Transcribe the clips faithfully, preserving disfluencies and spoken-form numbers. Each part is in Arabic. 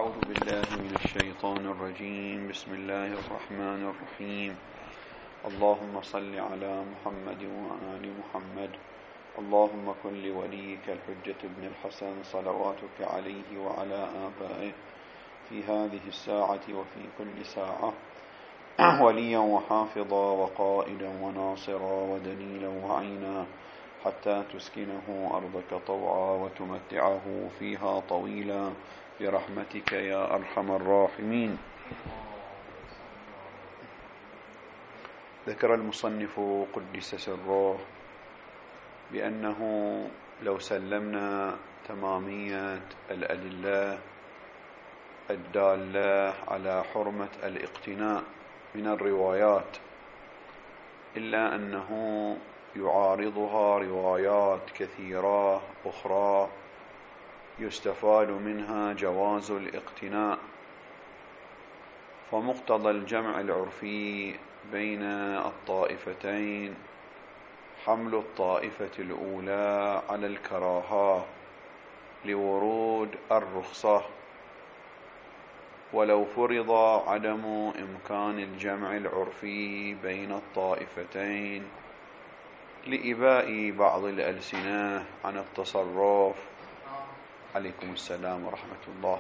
أعوذ بالله من الشيطان الرجيم. بسم الله الرحمن الرحيم. اللهم صل على محمد وآل محمد. اللهم كن لوليك الحجة ابن الحسن صلواتك عليه وعلى آبائه في هذه الساعة وفي كل ساعة وليا وحافظا وقائدا وناصرا ودليلا وعينا حتى تسكنه أرضك طوعا وتمتعه فيها طويلا برحمتك يا أرحم الراحمين. ذكر المصنف قدس سره بأنه لو سلمنا تمامية الأدلة الدالة على حرمة الاقتناء من الروايات، إلا أنه يعارضها روايات كثيرة أخرى يستفاد منها جواز الاقتناء، فمقتضى الجمع العرفي بين الطائفتين حمل الطائفة الأولى على الكراهة لورود الرخصة، ولو فرض عدم إمكان الجمع العرفي بين الطائفتين لإباء بعض الألسنة عن التصرف، عليكم السلام ورحمة الله،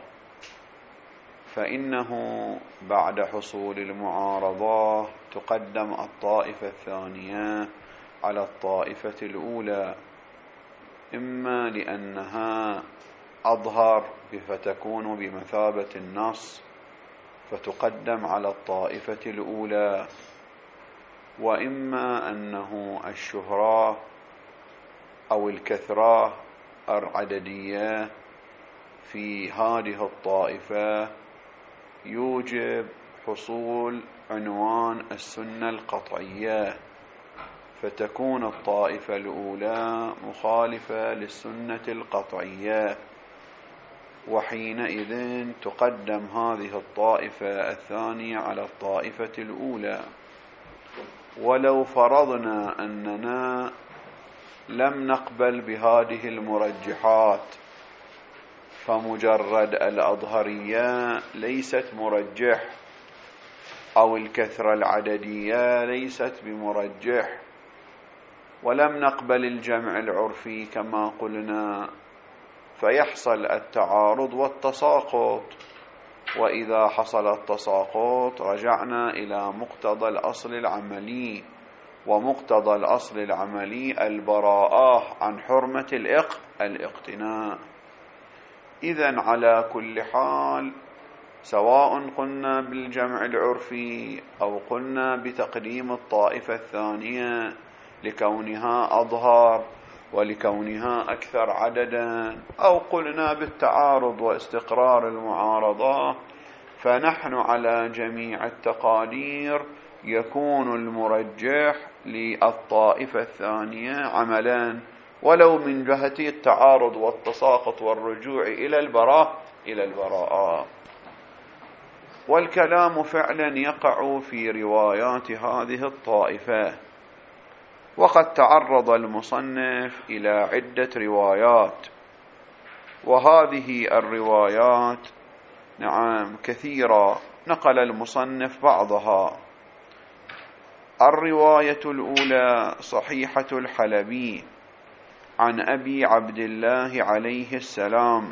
فإنه بعد حصول المعارضة تقدم الطائفة الثانية على الطائفة الأولى، إما لأنها أظهر فتكون بمثابة النص فتقدم على الطائفة الأولى، وإما أنه الشهرة أو الكثرة العددية في هذه الطائفة يوجب حصول عنوان السنة القطعية، فتكون الطائفة الأولى مخالفة للسنة القطعية، وحينئذ تقدم هذه الطائفة الثانية على الطائفة الأولى. ولو فرضنا أننا لم نقبل بهذه المرجحات، فمجرد الأظهرية ليست مرجح أو الكثرة العددية ليست بمرجح، ولم نقبل الجمع العرفي كما قلنا، فيحصل التعارض والتساقط، وإذا حصل التساقط رجعنا إلى مقتضى الأصل العملي، ومقتضى الأصل العملي البراءة عن حرمة الاقتناء. إذن على كل حال، سواء قلنا بالجمع العرفي أو قلنا بتقديم الطائفة الثانية لكونها أظهر ولكونها أكثر عددا، أو قلنا بالتعارض واستقرار المعارضة، فنحن على جميع التقادير يكون المرجح للطائفة الثانية عملا، ولو من جهة التعارض والتساقط والرجوع إلى البراءة إلى البراءة. والكلام فعلا يقع في روايات هذه الطائفة، وقد تعرض المصنف إلى عدة روايات، وهذه الروايات نعم كثيرة، نقل المصنف بعضها. الرواية الأولى صحيحة الحلبي عن أبي عبد الله عليه السلام: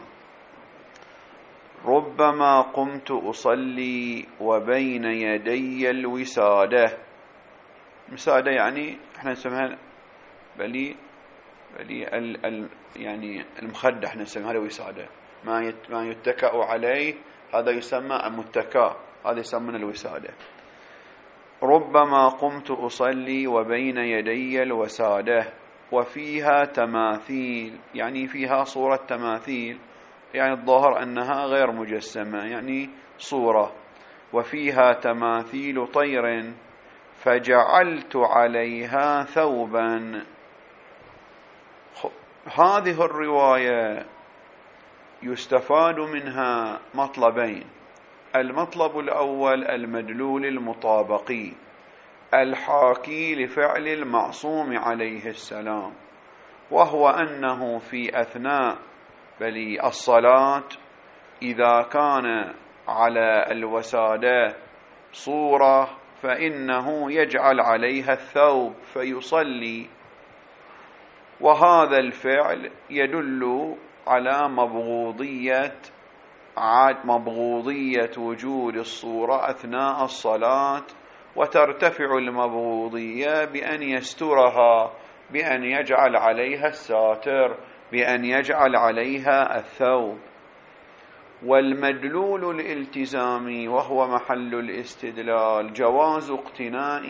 ربما قمت أصلي وبين يدي الوسادة. مسادة يعني احنا نسميها بلي بلي ال ال يعني المخدة، احنا نسميها الوسادة، ما يت ما يتكأ عليه، هذا يسمى المتكأ، هذا يسمى الوسادة. ربما قمت أصلي وبين يدي الوسادة وفيها تماثيل، يعني فيها صورة تماثيل، يعني الظاهر أنها غير مجسمة، يعني صورة، وفيها تماثيل طير فجعلت عليها ثوبا. هذه الرواية يستفاد منها مطلبين: المطلب الأول المدلول المطابقي الحاكي لفعل المعصوم عليه السلام، وهو أنه في أثناء بل الصلاة إذا كان على الوسادة صورة فإنه يجعل عليها الثوب فيصلي، وهذا الفعل يدل على مبغوضية مبغوضية وجود الصورة أثناء الصلاة، وترتفع المبغوضية بأن يسترها، بأن يجعل عليها الساتر، بأن يجعل عليها الثوب. والمدلول الالتزامي وهو محل الاستدلال جواز اقتناء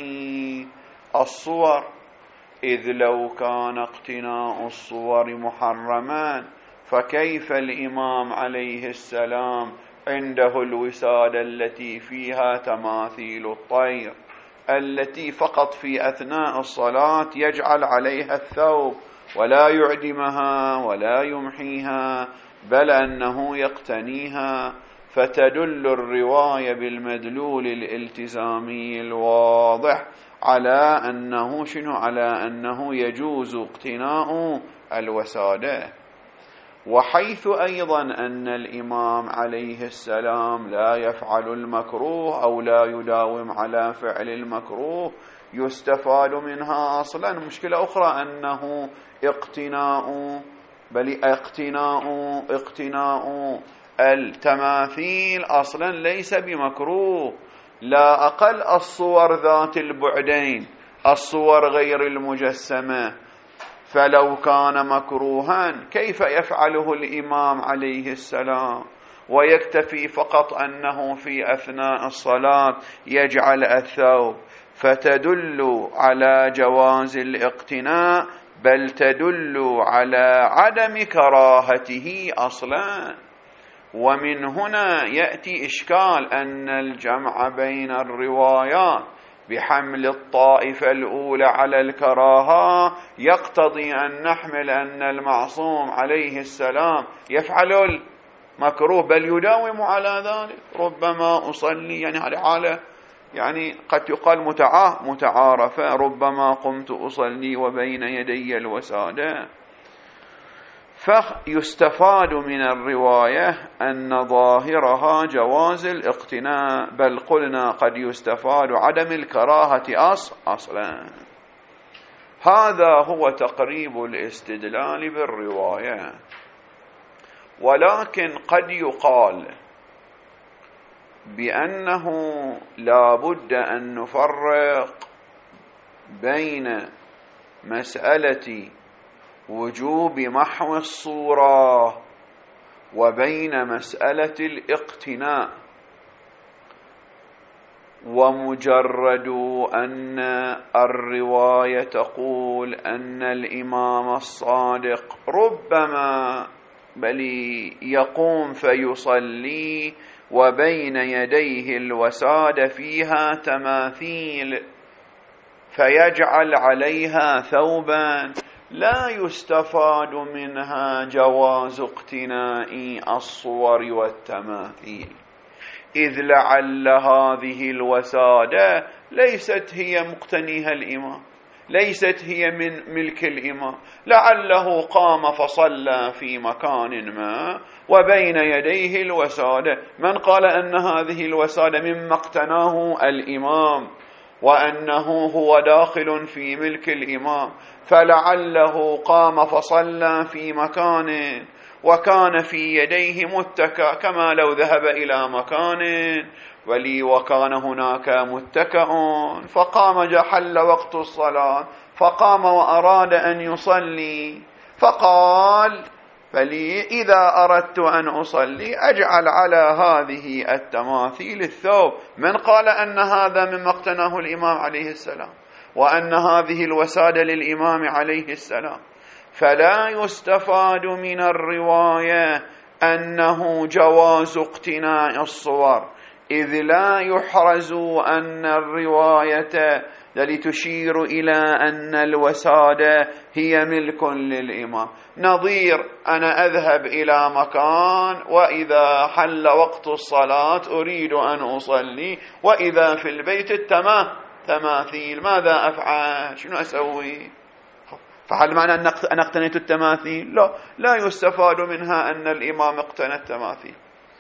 الصور، إذ لو كان اقتناء الصور محرما فكيف الإمام عليه السلام عنده الوسادة التي فيها تماثيل الطير التي فقط في أثناء الصلاة يجعل عليها الثوب ولا يعدمها ولا يمحيها، بل أنه يقتنيها. فتدل الرواية بالمدلول الالتزامي الواضح على أنه شنو؟ على أنه يجوز اقتناء الوسادة. وحيث أيضا أن الإمام عليه السلام لا يفعل المكروه أو لا يداوم على فعل المكروه، يستفاد منها أصلا مشكلة أخرى، أنه اقتناء بل اقتناء اقتناء التماثيل أصلا ليس بمكروه، لا أقل الصور ذات البعدين، الصور غير المجسمة، فلو كان مكروها كيف يفعله الإمام عليه السلام ويكتفي فقط أنه في أثناء الصلاة يجعل الثوب؟ فتدل على جواز الاقتناء، بل تدل على عدم كراهته أصلا. ومن هنا يأتي إشكال أن الجمع بين الروايات بحمل الطائفة الأولى على الكراهة يقتضي أن نحمل أن المعصوم عليه السلام يفعل المكروه بل يداوم على ذلك. ربما أصلي، يعني هذه حالة يعني قد يقال متعارفة، ربما قمت أصلي وبين يدي الوسادة. فيستفاد من الرواية أن ظاهرها جواز الاقتناء، بل قلنا قد يستفاد عدم الكراهة أصلا. هذا هو تقريب الاستدلال بالرواية. ولكن قد يقال بأنه لا بد أن نفرق بين مسألة وجوب محو الصورة وبين مسألة الاقتناء. ومجرد أن الرواية تقول أن الإمام الصادق ربما بل يقوم فيصلي وبين يديه الوسادة فيها تماثيل فيجعل عليها ثوبا، لا يستفاد منها جواز اقتناء الصور والتماثيل، إذ لعل هذه الوسادة ليست هي مقتنيها الإمام، ليست هي من ملك الإمام، لعله قام فصلى في مكان ما وبين يديه الوسادة. من قال أن هذه الوسادة مما اقتناه الإمام وأنه هو داخل في ملك الإمام؟ فلعله قام فصلى في مكان وكان في يديه متكأ، كما لو ذهب إلى مكان ولي وكان هناك متكأ فقام جحل وقت الصلاة فقام وأراد أن يصلي، فقال فلي إذا أردت أن أصلي أجعل على هذه التماثيل الثوب. من قال أن هذا مما اقتناه الإمام عليه السلام وأن هذه الوسادة للإمام عليه السلام؟ فلا يستفاد من الرواية أنه جواز اقتناء الصور، إذ لا يحرز أن الرواية لتشير إلى أن الوسادة هي ملك للإمام. نظير أنا أذهب إلى مكان وإذا حل وقت الصلاة أريد أن أصلي وإذا في البيت التماثيل، ماذا أفعل؟ شنو أسوي؟ فهل معنى أن اقتنيت التماثيل؟ لا، لا يستفاد منها أن الإمام اقتنى التماثيل.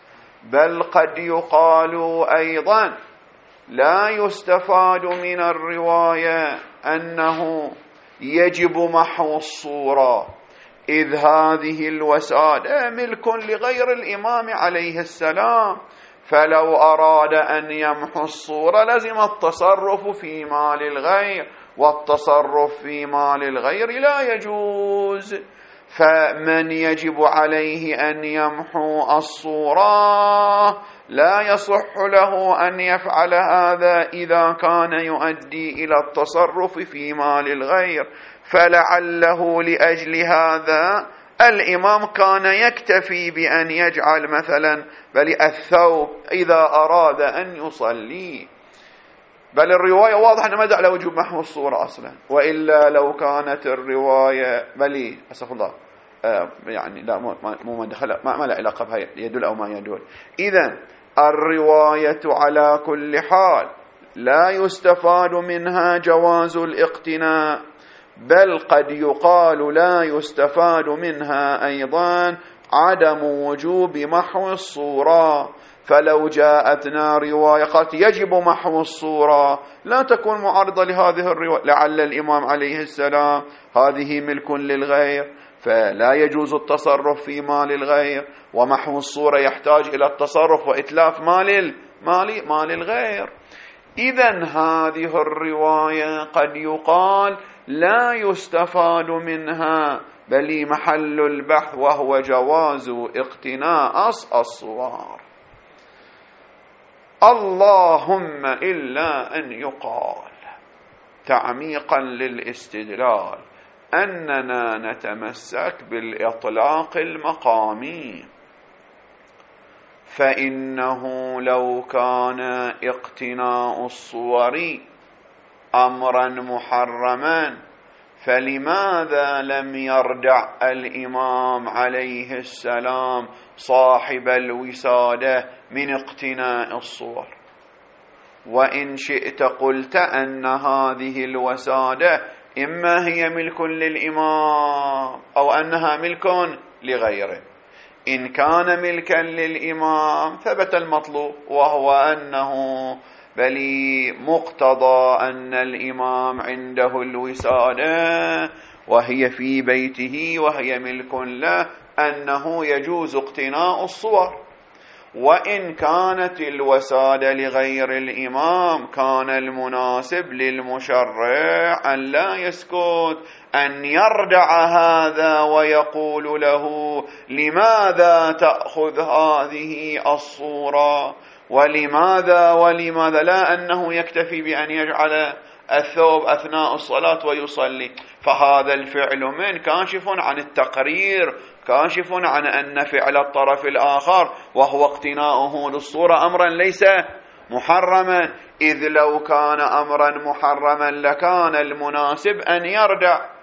بل قد يقال أيضا لا يستفاد من الرواية أنه يجب محو الصورة، إذ هذه الوسادة ملك لغير الإمام عليه السلام، فلو أراد أن يمحو الصورة لزم التصرف في مال الغير، والتصرف في مال الغير لا يجوز. فمن يجب عليه أن يمحو الصورة لا يصح له أن يفعل هذا إذا كان يؤدي إلى التصرف في مال الغير، فلعله لأجل هذا الإمام كان يكتفي بأن يجعل مثلا بل الثوب إذا أراد أن يصلي. بل الرواية واضحة أنه مدع لوجوب محو الصورة أصلا، وإلا لو كانت الرواية بل أسف الله آه يعني لا مو مدخل ما, ما لا علاقة بها يدل أو ما يدل. إذن الرواية على كل حال لا يستفاد منها جواز الاقتناء، بل قد يقال لا يستفاد منها أيضا عدم وجوب محو الصورة. فلو جاءتنا رواية قالت يجب محو الصورة لا تكون معارضة لهذه الرواية، لعل الإمام عليه السلام هذه ملك للغير فلا يجوز التصرف في مال الغير، ومحو الصورة يحتاج إلى التصرف وإتلاف مال مال مال الغير. إذن هذه الرواية قد يقال لا يستفاد منها، بل محل البحث وهو جواز اقتناء الصور. اللهم إلا أن يقال تعميقا للاستدلال أننا نتمسك بالإطلاق المقامي، فإنه لو كان اقتناء الصور أمرا محرما فلماذا لم يردع الإمام عليه السلام صاحب الوسادة من اقتناء الصور؟ وإن شئت قلت أن هذه الوسادة إما هي ملك للإمام أو أنها ملك لغيره. إن كان ملكا للإمام ثبت المطلوب، وهو أنه بل مقتضى أن الإمام عنده الوسادة وهي في بيته وهي ملك له أنه يجوز اقتناء الصور. وإن كانت الوسادة لغير الإمام كان المناسب للمشرع أن لا يسكت، أن يردع هذا ويقول له لماذا تأخذ هذه الصورة، ولماذا ولماذا لا أنه يكتفي بأن يجعل الثوب أثناء الصلاة ويصلي. فهذا الفعل من كاشف عن التقرير، كاشف عن أن فعل الطرف الآخر وهو اقتناؤه للصورة أمرا ليس محرما، إذ لو كان أمرا محرما لكان المناسب أن يردع،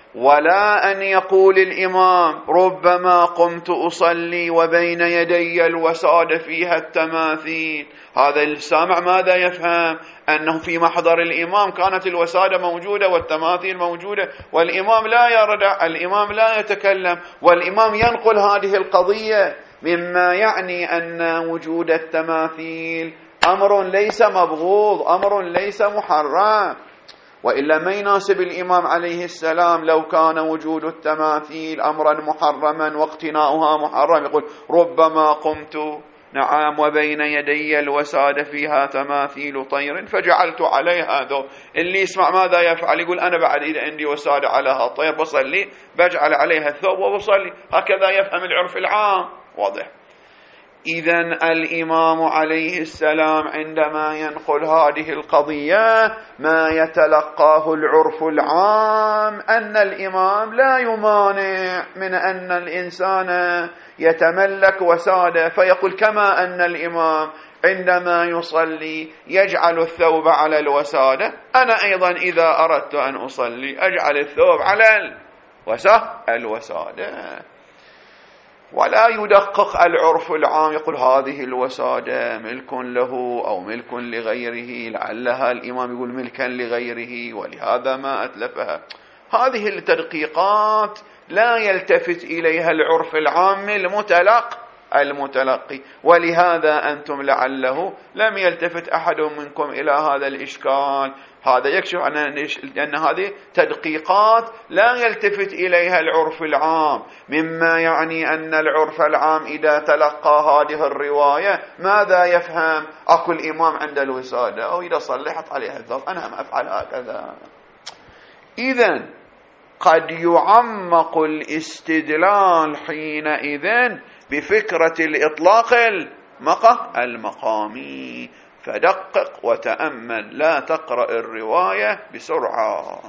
ولا أن يقول الإمام ربما قمت أصلي وبين يدي الوسادة فيها التماثيل. هذا السامع ماذا يفهم؟ أنه في محضر الإمام كانت الوسادة موجودة والتماثيل موجودة والإمام لا يردع، الإمام لا يتكلم، والإمام ينقل هذه القضية، مما يعني أن وجود التماثيل أمر ليس مبغوض، أمر ليس محرم. وإلا ما يناسب الإمام عليه السلام لو كان وجود التماثيل أمرا محرما واقتناؤها محرم يقول ربما قمت نعم وبين يدي الوسادة فيها تماثيل طير فجعلت عليها ذو. اللي يسمع ماذا يفعل؟ يقول أنا بعد إذا عندي وسادة عليها طير بصلي بجعل عليها الثوب وبصلي. هكذا يفهم العرف العام. واضح؟ إذن الإمام عليه السلام عندما ينقل هذه القضية ما يتلقاه العرف العام أن الإمام لا يمانع من أن الإنسان يتملك وسادة، فيقول كما أن الإمام عندما يصلي يجعل الثوب على الوسادة أنا أيضا إذا أردت أن أصلي أجعل الثوب على الوسادة. ولا يدقق العرف العام يقول هذه الوسادة ملك له أو ملك لغيره، لعلها الإمام يقول ملكا لغيره ولهذا ما أتلفها. هذه التدقيقات لا يلتفت إليها العرف العام المتلق المتلقي. ولهذا أنتم لعله لم يلتفت أحد منكم إلى هذا الإشكال. هذا يكشف عن أن هذه تدقيقات لا يلتفت إليها العرف العام، مما يعني أن العرف العام إذا تلقى هذه الرواية ماذا يفهم؟ أكو الإمام عند الوسادة، أو إذا صلحت عليها الضغط أنا هم أفعل هكذا. إذن قد يعمق الاستدلال حينئذ بفكرة الإطلاق المقامي. فدقق وتأمل، لا تقرأ الرواية بسرعة.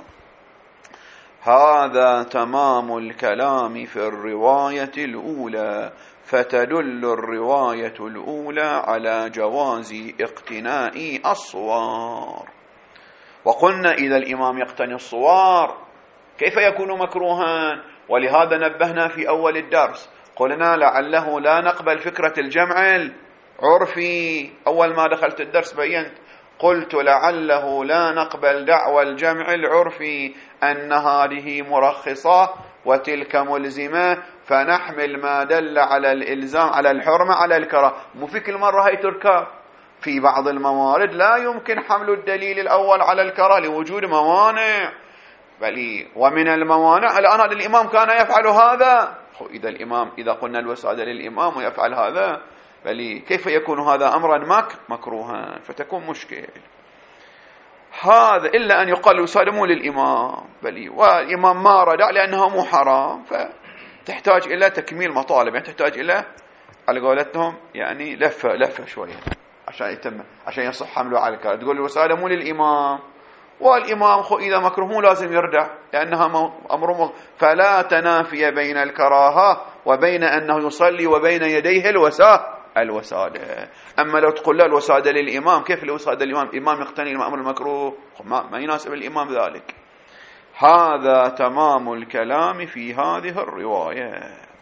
هذا تمام الكلام في الرواية الأولى، فتدل الرواية الأولى على جواز اقتناء الصور. وقلنا إذا الإمام يقتني الصور كيف يكون مكروها؟ ولهذا نبهنا في أول الدرس، قلنا لعله لا نقبل فكرة الجمع العرفي. أول ما دخلت الدرس بينت، قلت لعله لا نقبل دعوى الجمع العرفي أن هذه مرخصة وتلك ملزمة، فنحمل ما دل على الإلزام على الحرمة على الكراهة. مو في كل مرة هي تركب، في بعض الموارد لا يمكن حمل الدليل الأول على الكراهة لوجود موانع. بل ومن الموانع الآن هذا الإمام كان يفعل هذا. إذا الإمام إذا قلنا الوسادة للإمام ويفعل هذا، بل كيف يكون هذا أمرا مك مكروها؟ فتكون مشكل. هذا إلا أن يقال الوسادة مو للإمام، بل والإمام ما رد لأنها مو حرام، فتحتاج إلى تكميل مطالب، يعني تحتاج إلى على قولتهم يعني لفة لفة شوية عشان يتم عشان يصح حمله على الكراهة. تقول الوسادة مو للإمام، والإمام خو إذا مكروه مو لازم يردع لأنها أمر، فلا تنافي بين الكراهة وبين أنه يصلي وبين يديه الوساء الوسادة. أما لو تقول لا الوسادة للإمام، كيف الوسادة للإمام؟ الإمام يقتني الأمر المكروه، ما, ما يناسب الإمام ذلك. هذا تمام الكلام في هذه الرواية.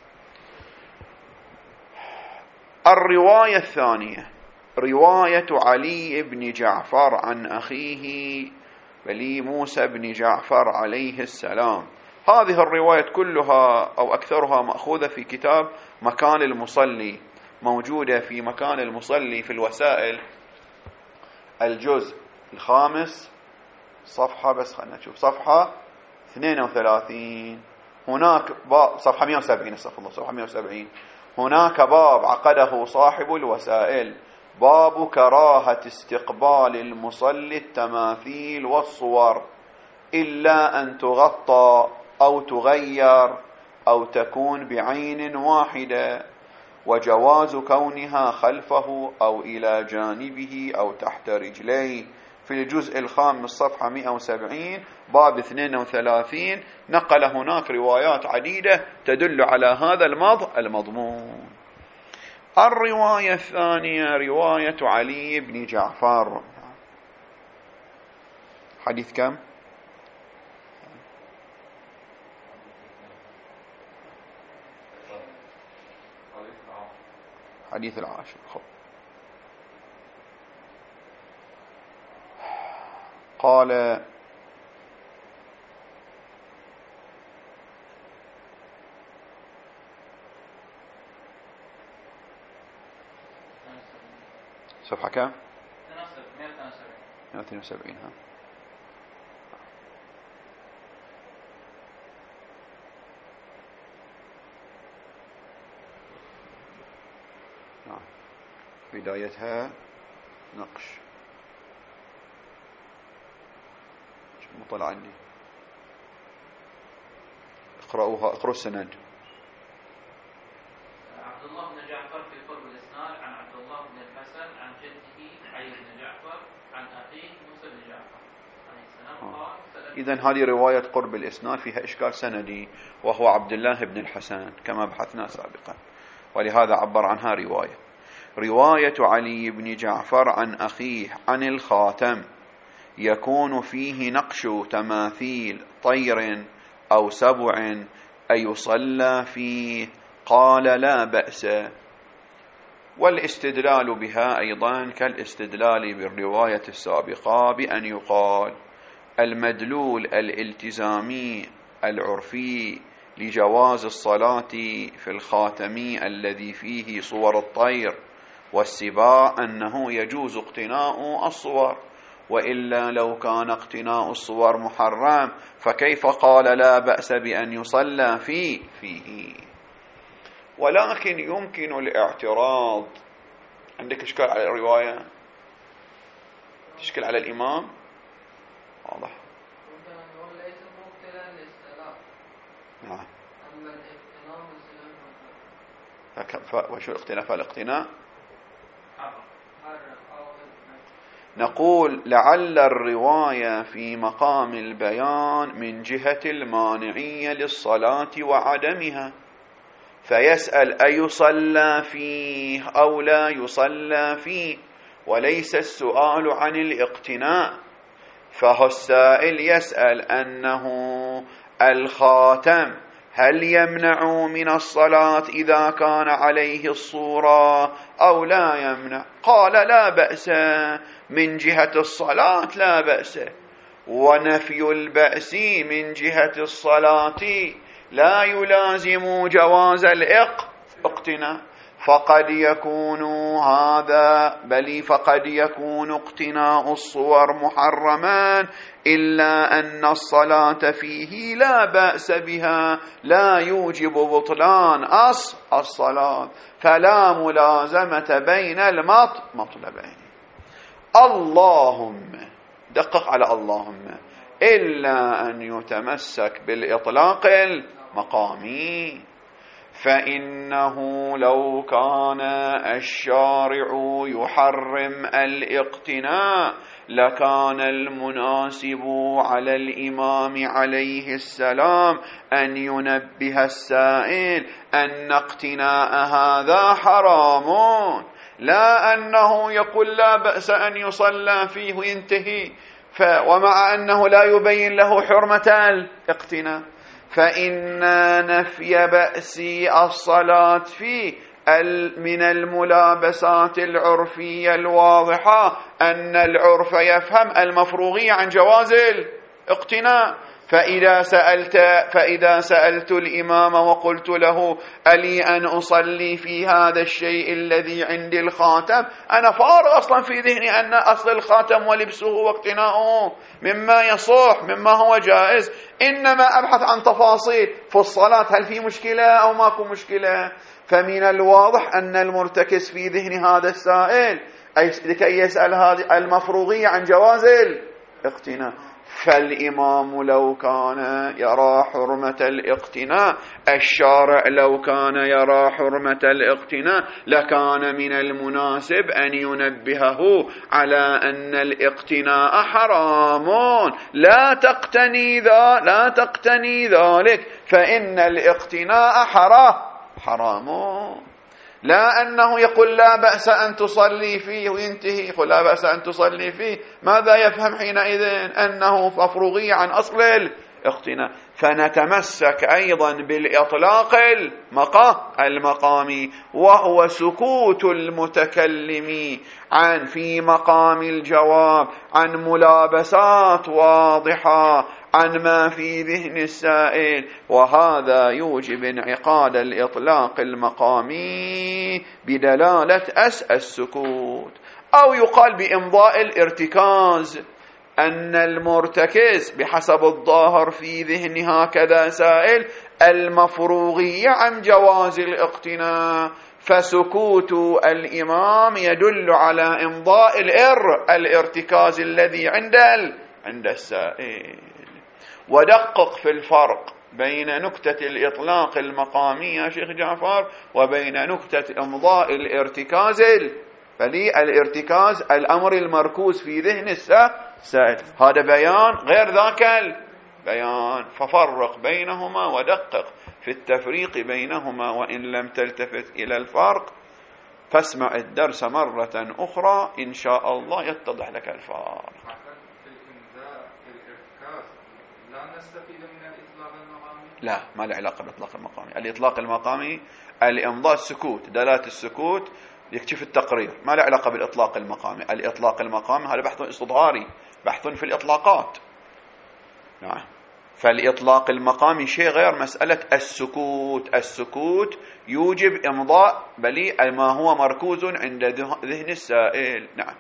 الرواية الثانية رواية علي بن جعفر عن أخيه بلي موسى بن جعفر عليه السلام. هذه الرواية كلها أو أكثرها مأخوذة في كتاب مكان المصلي، موجودة في مكان المصلي في الوسائل الجزء الخامس صفحة، بس خلنا نشوف صفحة اثنين وثلاثين. هناك باب صفحة مئة وسبعين، استغفر الله، صفحة مئة وسبعين. هناك باب عقده صاحب الوسائل، باب كراهة استقبال المصلي التماثيل والصور إلا أن تغطى أو تغير أو تكون بعين واحدة، وجواز كونها خلفه أو إلى جانبه أو تحت رجليه. في الجزء الخامس صفحة مئة وسبعين باب اثنين وثلاثين نقل هناك روايات عديدة تدل على هذا المضمون. الرواية الثانية رواية علي بن جعفر. حديث كم؟ حديث العاشر. خب. قال صفحة كم؟ مئة واثنين وسبعين. ها نعم. بدايتها نقش مطلع عندي، اقرأوها، اقرأوا السند. عبد الله بن جعفر في قرب الإسناد عن عبد الله بن الحسن عن جده علي بن جعفر عن أخيه موسى بن جعفر عليه السلام قال: إذن هذه رواية قرب الإسناد فيها إشكال سندي، وهو عبد الله بن الحسن كما بحثنا سابقا، ولهذا عبر عنها رواية. رواية علي بن جعفر عن أخيه عن الخاتم يكون فيه نقش تماثيل طير أو سبع أيصلى فيه، قال: لا بأس. والاستدلال بها أيضا كالاستدلال بالرواية السابقة بأن يقال المدلول الالتزامي العرفي لجواز الصلاة في الخاتم الذي فيه صور الطير والسباع أنه يجوز اقتناء الصور، وإلا لو كان اقتناء الصور محرم فكيف قال لا بأس بأن يصلى فيه فيه. ولكن يمكن الاعتراض. عندك إشكال على الرواية؟ تشكل على الإمام؟ واضح. نعم. وشو الاختلاف الاقتناء؟ نقول لعل الرواية في مقام البيان من جهة المانعية للصلاة وعدمها، فيسأل أيصلى فيه أو لا يصلى فيه، وليس السؤال عن الاقتناء. فهو السائل يسأل أنه الخاتم هل يمنع من الصلاة إذا كان عليه الصورة أو لا يمنع؟ قال لا بأس من جهة الصلاة، لا بأس، ونفي البأس من جهة الصلاة لا يلازم جواز الاقتناء. فقد يكون هذا بل فقد يكون اقتناء الصور محرما، إلا أن الصلاة فيه لا بأس بها، لا يوجب بطلان أصل الصلاة، فلا ملازمة بين المطلبين. اللهم دقق على اللهم إلا أن يتمسك بالإطلاق المقامي، فإنه لو كان الشارع يحرم الاقتناء لكان المناسب على الإمام عليه السلام أن ينبه السائل أن اقتناء هذا حرام، لا أنه يقول لا بأس أن يصلى فيه وينتهي، ومع أنه لا يبين له حرمة الاقتناء. فإن نفي بأس الصلاة فيه من الملابسات العرفية الواضحة، أن العرف يفهم المفروغية عن جواز الاقتناء. فإذا سألت فإذا سألت الإمام وقلت له ألي أن أصلي في هذا الشيء الذي عندي الخاتم، أنا فارغ أصلا في ذهني أن أصل الخاتم ولبسه واقتناؤه مما يصح مما هو جائز، إنما أبحث عن تفاصيل في الصلاة، هل في مشكلة أو ماكو مشكلة. فمن الواضح أن المرتكز في ذهن هذا السائل لكي يسأل هذه المفروغية عن جواز الاقتناء. فالإمام لو كان يرى حرمة الاقتناء، الشارع لو كان يرى حرمة الاقتناء، لكان من المناسب أن ينبهه على أن الاقتناء حرام، لا تقتني ذا لا تقتني ذلك، فإن الاقتناء حرام حرام. لا أنه يقول لا بأس أن تصلي فيه وينتهي، يقول لا بأس أن تصلي فيه، ماذا يفهم حينئذ؟ أنه مفروغي عن أصل الاقتناء. فنتمسك أيضا بالإطلاق المقامي، وهو سكوت المتكلم عن في مقام الجواب عن ملابسات واضحة عن ما في ذهن السائل، وهذا يوجب انعقاد الإطلاق المقامي بدلالة أس السكوت. أو يقال بإمضاء الارتكاز، أن المرتكز بحسب الظاهر في ذهن هكذا سائل المفروغية عن جواز الاقتناء، فسكوت الإمام يدل على إمضاء الإر الارتكاز الذي عند عند السائل. ودقق في الفرق بين نكتة الإطلاق المقامي يا شيخ جعفر وبين نكتة إمضاء الارتكاز، بلي الارتكاز الأمر المركوز في ذهن السائل، هذا بيان غير ذاك البيان، ففرق بينهما ودقق في التفريق بينهما، وإن لم تلتفت إلى الفرق فاسمع الدرس مرة أخرى إن شاء الله يتضح لك الفرق. لا نستفيد من الإطلاق المقامي؟ لا، ما له علاقة بالإطلاق المقامي. الإطلاق المقامي الإمضاء السكوت، دلالة السكوت يكشف التقرير، ما له علاقة بالإطلاق المقامي. الإطلاق المقامي هذا بحث استظهاري، بحث في الإطلاقات. نعم. فالإطلاق المقامي شيء غير مسألة السكوت. السكوت يوجب إمضاء بلي ما هو مركوز عند ذهن السائل. نعم.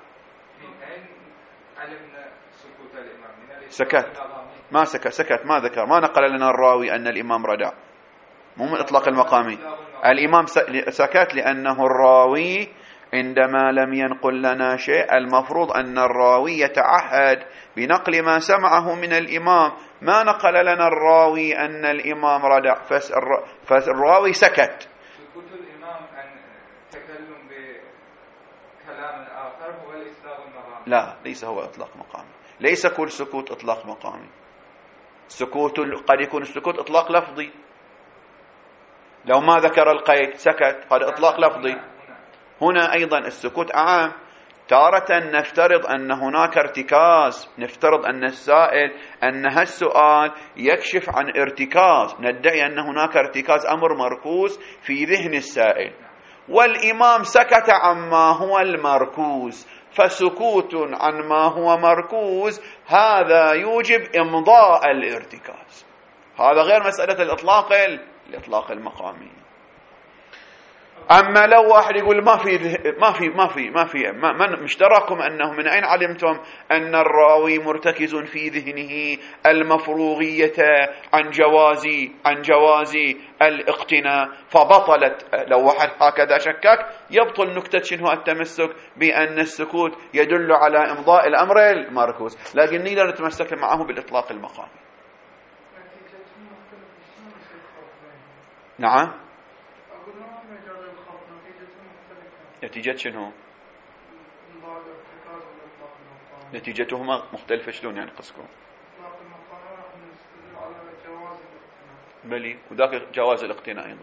سكت ما سكت سكت ما ذكر ما نقل لنا الراوي أن الإمام ردع، مو من إطلاق المقامي. الإمام سكت لأنه الراوي عندما لم ينقل لنا شيء المفروض أن الراوي يتعهد بنقل ما سمعه من الإمام، ما نقل لنا الراوي أن الإمام ردع فالراوي سكت. سكوت الإمام عن تكلم بكلام آخر هو الإطلاق المقامي؟ لا، ليس هو إطلاق مقامي، ليس كل سكوت إطلاق مقامي. سكوت قد يكون السكوت إطلاق لفظي، لو ما ذكر القيد سكت، هذا إطلاق لفظي. هنا أيضا السكوت عام. تارة نفترض أن هناك ارتكاز، نفترض أن السائل أن هالسؤال يكشف عن ارتكاز، ندعي أن هناك ارتكاز أمر مركوز في ذهن السائل، والإمام سكت عما هو المركوز، فسكوت عن ما هو مركوز هذا يوجب إمضاء الارتكاز. هذا غير مسألة الإطلاق الإطلاق المقامي. أما لو واحد يقول ما في ما في ما في ما في ما من مشتركم أنه من أين علمتم أن الراوي مرتكز في ذهنه المفروغية عن جواز عن جواز الاقتناء، فبطلت. لو واحد هكذا شكك يبطل نكتة شنو التمسك بأن السكوت يدل على إمضاء الأمر المركوز، لكن لا نتمسك معه بالإطلاق المقامي. نعم. نتيجة شنو؟ نتيجتهما مختلفة. شلون يعني قصكم؟ بلي وذاك جواز الاقتناء أيضا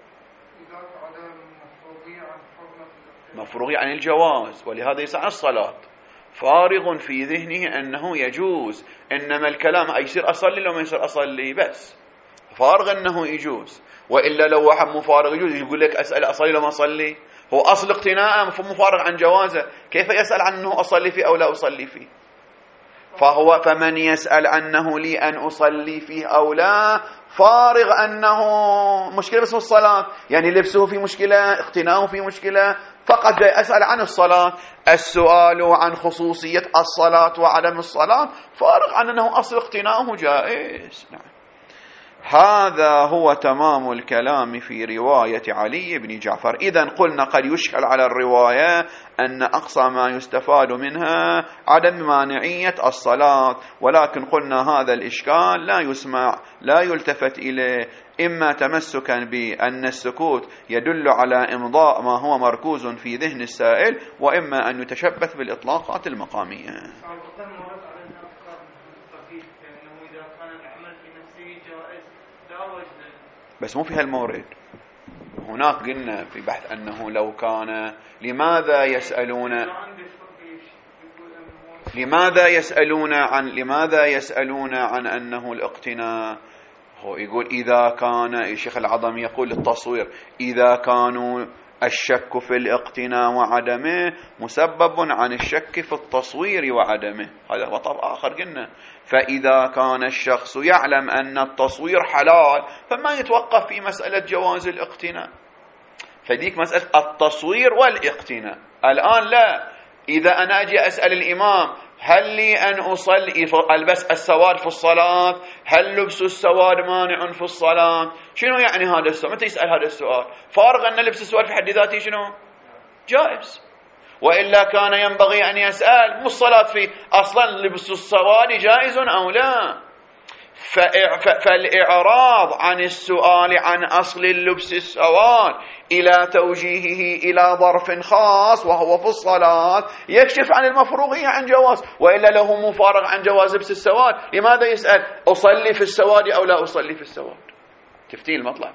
مفروغي عن الجواز، ولهذا يسعى الصلاة فارغ في ذهنه أنه يجوز، إنما الكلام يصير أصلي لو ما يصير أصلي، بس فارغ أنه يجوز. وإلا لو واحد مفارغ يجوز يقول لك أسأل أصلي لو ما أصلي، هو أصل اقتناء مفارغ عن جوازه، كيف يسأل عنه أصلي فيه أو لا أصلي فيه؟ فهو فمن يسأل عنه لي أن أصلي فيه أو لا فارغ أنه مشكلة بس الصلاة، يعني لبسه في مشكلة، اقتناؤه في مشكلة، فقط أسأل عن الصلاة. السؤال عن خصوصية الصلاة وعدم الصلاة فارغ عن أنه أصل اقتناؤه جائز. نعم. هذا هو تمام الكلام في رواية علي بن جعفر. إذن قلنا قد يشكل على الرواية أن أقصى ما يستفاد منها عدم مانعية الصلاة، ولكن قلنا هذا الإشكال لا يسمع لا يلتفت إليه، إما تمسكا بأن السكوت يدل على إمضاء ما هو مركوز في ذهن السائل، وإما أن يتشبث بالإطلاقات المقامية. بس مو في هالمورد. هناك قلنا في بحث أنه لو كان لماذا يسألون لماذا يسألون عن لماذا يسألون عن أنه الاقتناء. هو يقول إذا كان الشيخ العظمي يقول التصوير إذا كانوا الشك في الاقتناء وعدمه مسبب عن الشك في التصوير وعدمه، هذا مطلب آخر قلنا. فإذا كان الشخص يعلم أن التصوير حلال فما يتوقف في مسألة جواز الاقتناء، فديك مسألة التصوير والاقتناء. الآن لا، إذا أنا أجي أسأل الإمام هل لي أن أصلي ألبس السواد في الصلاة، هل لبس السواد مانع في الصلاة، شنو يعني هذا السؤال؟ متى يسأل هذا السؤال؟ فارغ أن لبس السواد في حد ذاته شنو؟ جائز. وإلا كان ينبغي أن يسأل مو الصلاة في أصلا لبس السواد جائز أو لا. فالإعراض عن السؤال عن أصل اللبس السواد إلى توجيهه إلى ظرف خاص وهو في الصلاة يكشف عن المفروغية عن جواز، وإلا له مفارغ عن جواز لبس السواد لماذا يسأل أصلي في السواد أو لا أصلي في السواد؟ تفتيل المطلب.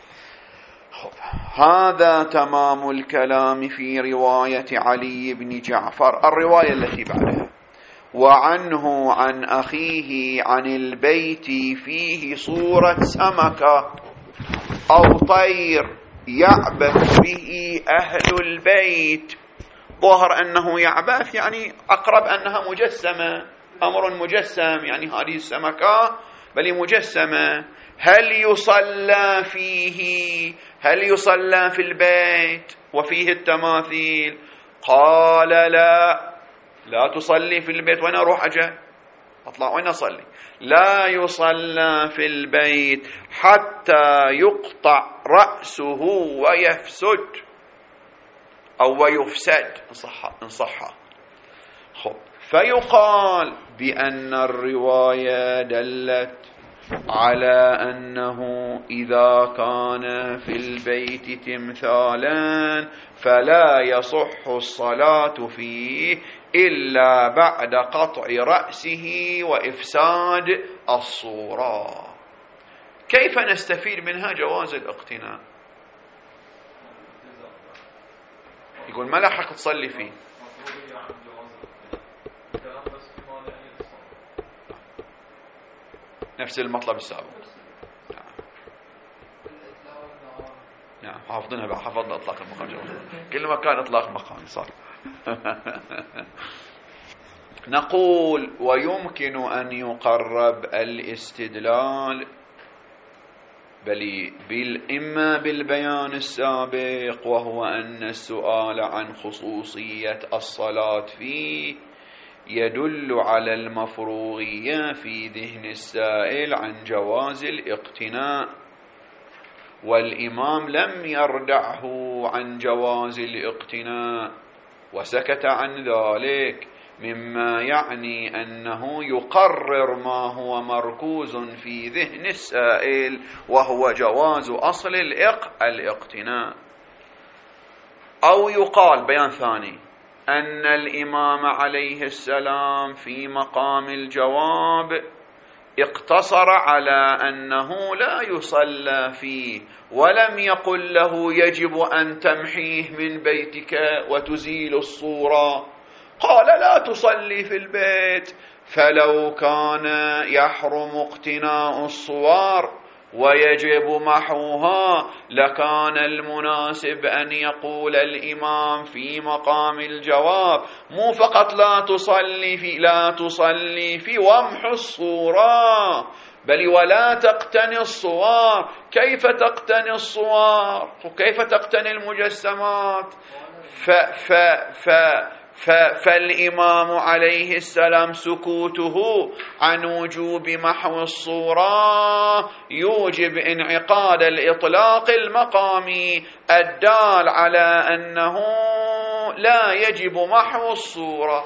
هذا تمام الكلام في رواية علي بن جعفر. الرواية التي بعدها وعنه عن أخيه عن البيت فيه صورة سمكة أو طير يعبث به أهل البيت. ظهر أنه يعبث يعني أقرب أنها مجسمة، أمر مجسم، يعني هذه السمكة بل مجسمة، هل يصلى فيه؟ هل يصلى في البيت وفيه التماثيل؟ قال لا، لا تصلي في البيت. وين أروح أجي أطلع وين أصلي؟ لا يصلى في البيت حتى يقطع رأسه ويفسد أو ويفسد إن صح إن صح. خب، فيقال بأن الرواية دلت على أنه إذا كان في البيت تمثالا فلا يصح الصلاة فيه إلا بعد قطع رأسه وإفساد الصورة. كيف نستفيد منها جواز الاقتناء؟ يقول ما له حق تصلي فيه. نفس المطلب السابق. نعم, نعم. حافظينها بقى، حفظنا إطلاق المقام. كل ما كان إطلاق مقام صار. نقول ويمكن أن يقرب الاستدلال بل إما بالبيان السابق، وهو أن السؤال عن خصوصية الصلاة فيه يدل على المفروغية في ذهن السائل عن جواز الاقتناء، والإمام لم يردعه عن جواز الاقتناء وسكت عن ذلك، مما يعني أنه يقرر ما هو مركوز في ذهن السائل وهو جواز أصل الاقتناء. أو يقال بيان ثاني أن الإمام عليه السلام في مقام الجواب اقتصر على أنه لا يصلى فيه، ولم يقل له يجب أن تمحيه من بيتك وتزيل الصورة، قال لا تصلي في البيت. فلو كان يحرم اقتناء الصور ويجب محوها لكان المناسب أن يقول الإمام في مقام الجواب مو فقط لا تصلي في لا تصلي في وامحو الصورة، بل ولا تقتني الصور. كيف تقتني الصور وكيف تقتني المجسمات؟ ف ف ف فالإمام عليه السلام سكوته عن وجوب محو الصورة يوجب انعقاد الإطلاق المقامي الدال على أنه لا يجب محو الصورة.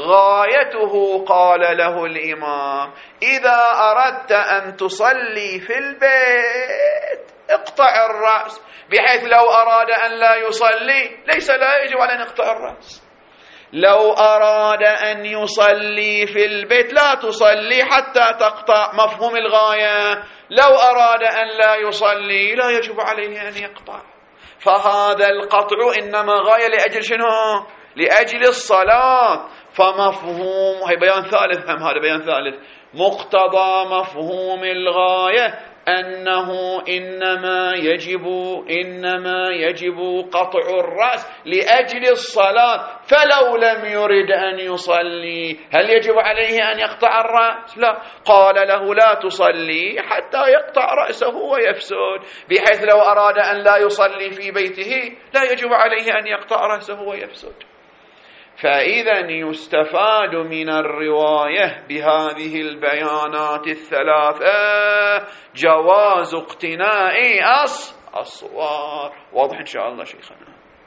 غايته قال له الإمام إذا أردت أن تصلي في البيت اقطع الرأس، بحيث لو أراد أن لا يصلي ليس لا يجب على أن يقطع الرأس. لو أراد أن يصلي في البيت لا تصلي حتى تقطع، مفهوم الغاية. لو أراد أن لا يصلي لا يجب عليه أن يقطع. فهذا القطع إنما غاية لأجل شنو؟ لأجل الصلاة. فمفهوم، هي بيان ثالث، هم هذا بيان ثالث، مقتضى مفهوم الغاية أنه إنما يجب إنما يجب قطع الرأس لأجل الصلاة. فلو لم يرد أن يصلي هل يجب عليه أن يقطع الرأس؟ لا، قال له لا تصلي حتى يقطع رأسه ويفسد، بحيث لو أراد أن لا يصلي في بيته لا يجب عليه أن يقطع رأسه ويفسد. فإذا يستفاد من الرواية بهذه البيانات الثلاثة جواز اقتناء الصور. واضح إن شاء الله شيخنا؟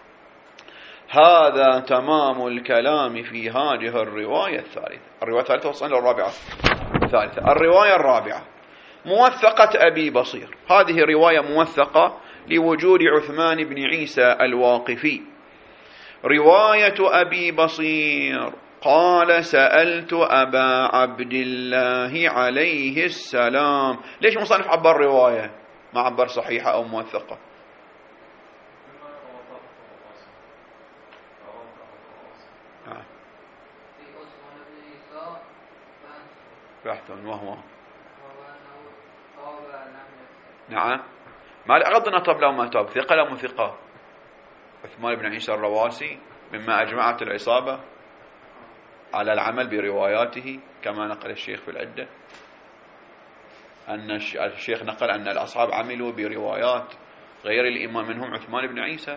هذا تمام الكلام في هذه الرواية الثالثة. الرواية الثالثة وصلنا للرابعة الثالثة. الرواية الرابعة موثقة أبي بصير. هذه رواية موثقة لوجود عثمان بن عيسى الواقفي. رواية أبي بصير قال سألت أبا عبد الله عليه السلام. ليش مصنف عبر رواية ما عبر صحيحة أو موثقة؟ آه. بحث وهو نعم. ما لأغضنا طب لو ما تاب ثقة لو مثقة. عثمان بن عيسى الرواسي مما أجمعت العصابة على العمل برواياته كما نقل الشيخ في العدة. أن الشيخ نقل أن الأصحاب عملوا بروايات غير الإمام منهم عثمان بن عيسى.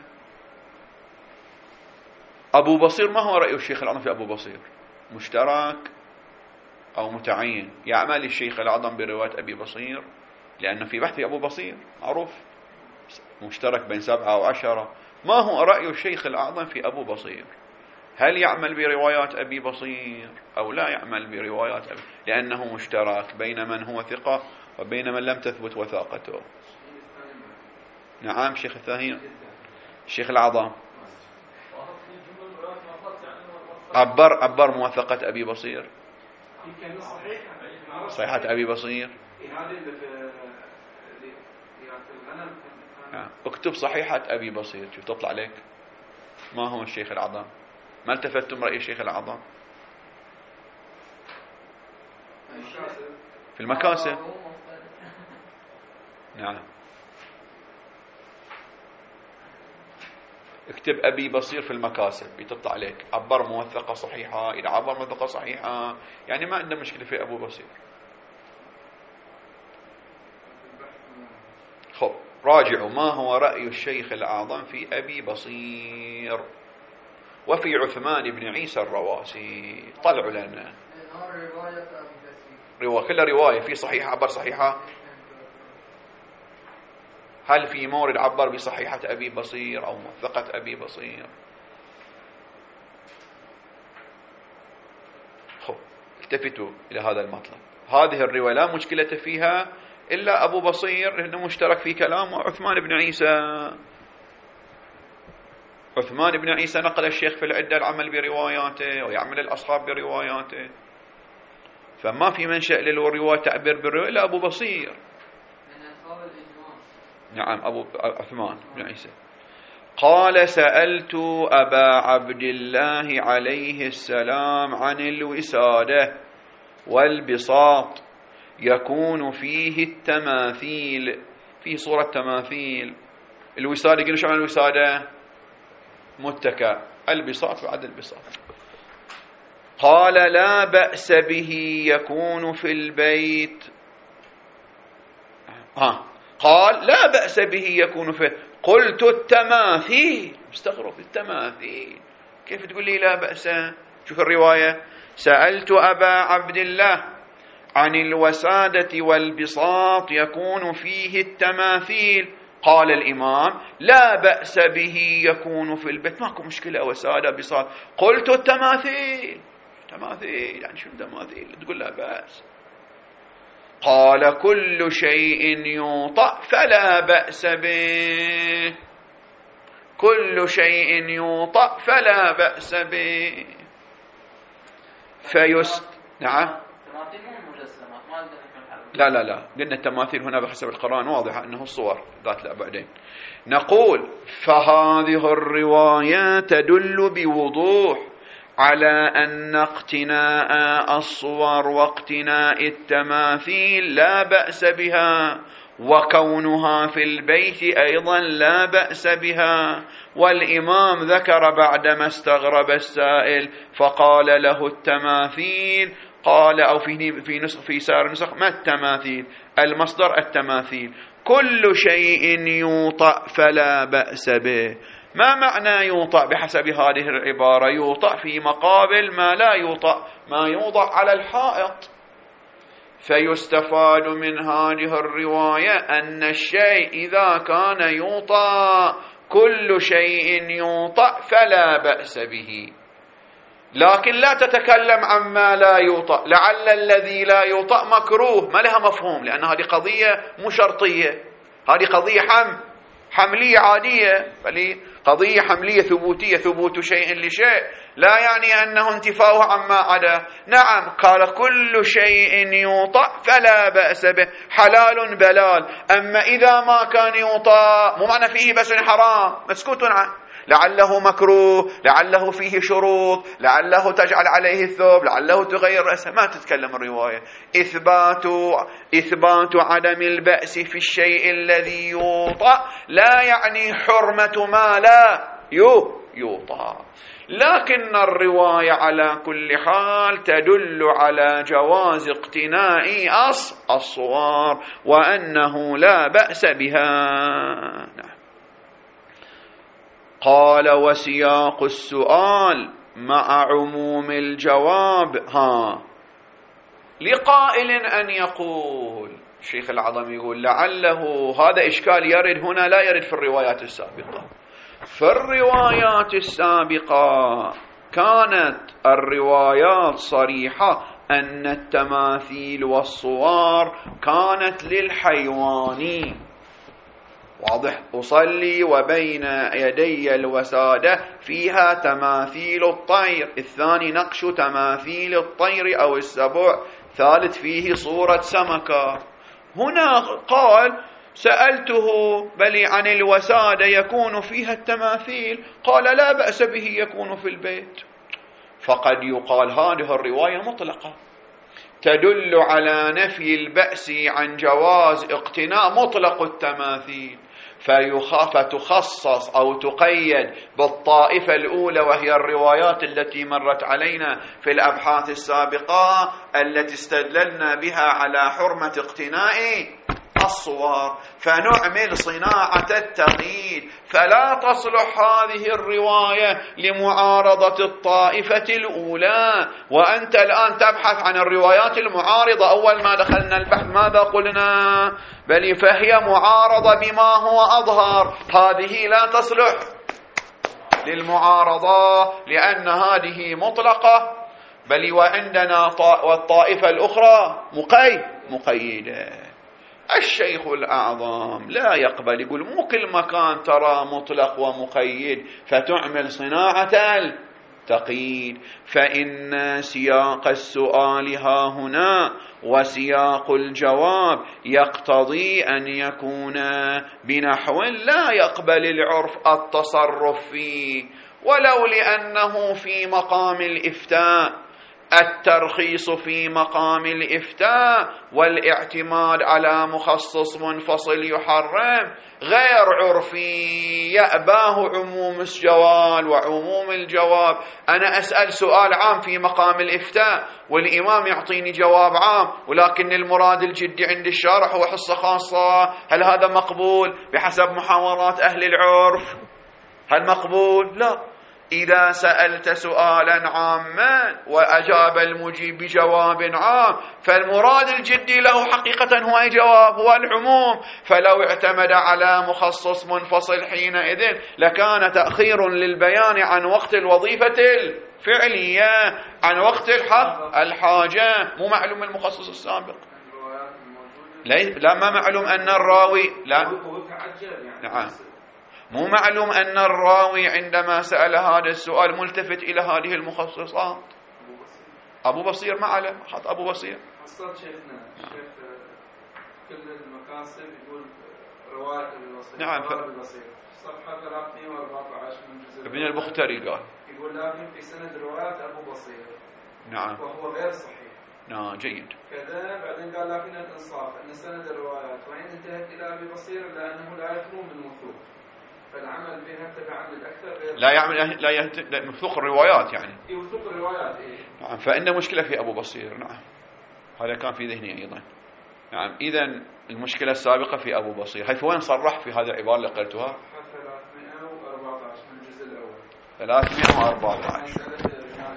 أبو بصير ما هو رأي الشيخ الأعظم في أبو بصير؟ مشترك أو متعين؟ يعمل الشيخ الأعظم برواية أبي بصير لأن في بحث أبو بصير معروف مشترك بين سبعة أو عشرة. ما هو رأي الشيخ الأعظم في أبو بصير؟ هل يعمل بروايات أبي بصير أو لا يعمل بروايات أبي؟ لأنه مشترك بين من هو ثقة وبين من لم تثبت وثاقته. نعم شيخ الثاني الشيخ الأعظم عبر عبر موثقة أبي بصير، صحيحة أبي بصير. اكتب صحيحة أبي بصير شوف تطلع لك ما هو الشيخ الأعظم. ما التفتم رأي الشيخ الأعظم في المكاسب؟ نعم اكتب أبي بصير في المكاسب بتطلع عليك عبر موثقة صحيحة. إذا عبر موثقة صحيحة يعني ما عنده مشكلة في أبو بصير. خب راجعوا ما هو رأي الشيخ الأعظم في أبي بصير وفي عثمان بن عيسى الرواسي. طلعوا لنا رواية كل رواية في صحيحة عبر صحيحة. هل في مورد عبر بصحيحة أبي بصير أو موثقة أبي بصير؟ خب التفتوا إلى هذا المطلب. هذه الرواية لا مشكلة فيها إلا أبو بصير لأنه مشترك في كلامه عثمان بن عيسى. عثمان بن عيسى نقل الشيخ في العدة العمل برواياته ويعمل الأصحاب برواياته، فما في منشأ للرواية تعبير بالرواية إلا أبو بصير. نعم أبو عثمان بن عيسى. قال سألت أبا عبد الله عليه السلام عن الوسادة والبساط يكون فيه التماثيل، في صورة تماثيل. الوسادة يقولوا شو عن الوسادة؟ متكأ. البساط بعد البساط. قال لا بأس به يكون في البيت. ها قال لا بأس به يكون في. قلت التماثيل. مستغرب التماثيل كيف تقول لي لا بأس؟ شوف الرواية. سألت أبا عبد الله عن الوسادة والبساط يكون فيه التماثيل. قال الإمام لا بأس به يكون في البيت. ماكو مشكلة وسادة بساط. قلت التماثيل. تماثيل يعني شو تماثيل تقول لا بأس. قال كل شيء يوطأ فلا بأس به. كل شيء يوطأ فلا بأس به. فيست نعم لا لا لا قلنا التماثيل هنا بحسب القرآن واضحة أنه الصور ذات لا بعدين. نقول فهذه الرواية تدل بوضوح على أن اقتناء الصور واقتناء التماثيل لا بأس بها، وكونها في البيت أيضا لا بأس بها. والإمام ذكر بعدما استغرب السائل فقال له التماثيل. قال أو في في نسخ في سائر النسخ ما التماثيل؟ المصدر التماثيل. كل شيء يوطأ فلا بأس به. ما معنى يوطأ بحسب هذه العبارة؟ يوطأ في مقابل ما لا يوطأ، ما يوضع على الحائط. فيستفاد من هذه الرواية أن الشيء إذا كان يوطأ كل شيء يوطأ فلا بأس به، لكن لا تتكلم عما لا يوطأ. لعل الذي لا يوطأ مكروه ما لها مفهوم، لأن هذه قضية مو شرطية، هذه قضية حم حملية عادية، بل قضية حملية ثبوتية. ثبوت شيء لشيء لا يعني أنه انتفاؤه عما عدا. نعم قال كل شيء يوطأ فلا بأس به، حلال بلال. أما إذا ما كان يوطأ مو معنى فيه بس حرام، مسكوت عنه. لعله مكروه، لعله فيه شروط، لعله تجعل عليه الثوب، لعله تغير رأسه، ما تتكلم الرواية. إثبات إثبات عدم البأس في الشيء الذي يوطأ لا يعني حرمة ما لا يوطى. لكن الرواية على كل حال تدل على جواز اقتناء أصل الصور وأنه لا بأس بها. نعم. قال وسياق السؤال مع عموم الجواب. ها لقائل أن يقول، الشيخ العظم يقول لعله هذا إشكال يرد هنا لا يرد في الروايات السابقة. في الروايات السابقة كانت الروايات صريحة أن التماثيل والصور كانت للحيوان. واضح؟ أصلي وبين يدي الوسادة فيها تماثيل الطير، الثاني نقش تماثيل الطير أو السبع، ثالث فيه صورة سمكة. هنا قال سألته بل عن الوسادة يكون فيها التماثيل، قال لا بأس به يكون في البيت. فقد يقال هذه الرواية مطلقة تدل على نفي البأس عن جواز اقتناء مطلق التماثيل، فتخصص أو تقيد بالطائفة الأولى وهي الروايات التي مرت علينا في الأبحاث السابقة التي استدللنا بها على حرمة اقتناء الصور، فنعمل صناعة التقييد. فلا تصلح هذه الرواية لمعارضة الطائفة الأولى. وأنت الآن تبحث عن الروايات المعارضة. أول ما دخلنا البحث ماذا قلنا؟ بل فهي معارضة بما هو أظهر، هذه لا تصلح للمعارضة لأن هذه مطلقة، بل وعندنا والطائفة الأخرى مقيد مقيدة. الشيخ الأعظم لا يقبل، يقول مو كل مكان ترى مطلق ومقيد فتعمل صناعة التقييد، فإن سياق السؤال ها هنا وسياق الجواب يقتضي أن يكون بنحو لا يقبل العرف التصرف فيه، ولو لأنه في مقام الإفتاء. الترخيص في مقام الإفتاء والاعتماد على مخصص منفصل يحرم غير عرفي يأباه عموم السؤال وعموم الجواب. أنا أسأل سؤال عام في مقام الإفتاء والإمام يعطيني جواب عام، ولكن المراد الجدي عند الشارح هو حصة خاصة. هل هذا مقبول بحسب محاورات أهل العرف؟ هل مقبول؟ لا. إذا سألت سؤالا عاما وأجاب المجيب بجواب عام فالمراد الجدي له حقيقة هو أي جواب؟ هو العموم. فلو اعتمد على مخصص منفصل حينئذ لكان تأخير للبيان عن وقت الوظيفة الفعلية عن وقت الحق الحاجة. مو معلوم المخصص السابق؟ لا ما معلوم أن الراوي لا نعم مو معلوم أن الراوي عندما سأل هذا السؤال ملتفت إلى هذه المخصصات. أبو بصير ما علم، حط أبو بصير حصل شيخنا الشيخ كل المقاصد يقول رواية أبي بصير. نعم ف... صفحة ثلاثمئة وأربعة عشر من جزء ابن البختري قال يقول لكن في سند رواية أبو بصير نعم وهو غير صحيح. نعم جيد كذا. بعدين قال لكن الإنصاف أن سند الروايات وإن انتهت إلى أبي بصير لأنه لا يكون بالموثوق فالعمل بها تبعا للأكثر غير لا يعمل لا يهت... موثوق الروايات يعني يوثوق الروايات إيه؟ نعم. فإن مشكلة في أبو بصير. نعم هذا كان في ذهني أيضا. نعم إذن المشكلة السابقة في أبو بصير. هاي وين صرح في هذه العبارة اللي قلتها؟ ثلاثمئة وأربعة عشر من الجزء الأول. ثلاثمئة وأربعة عشر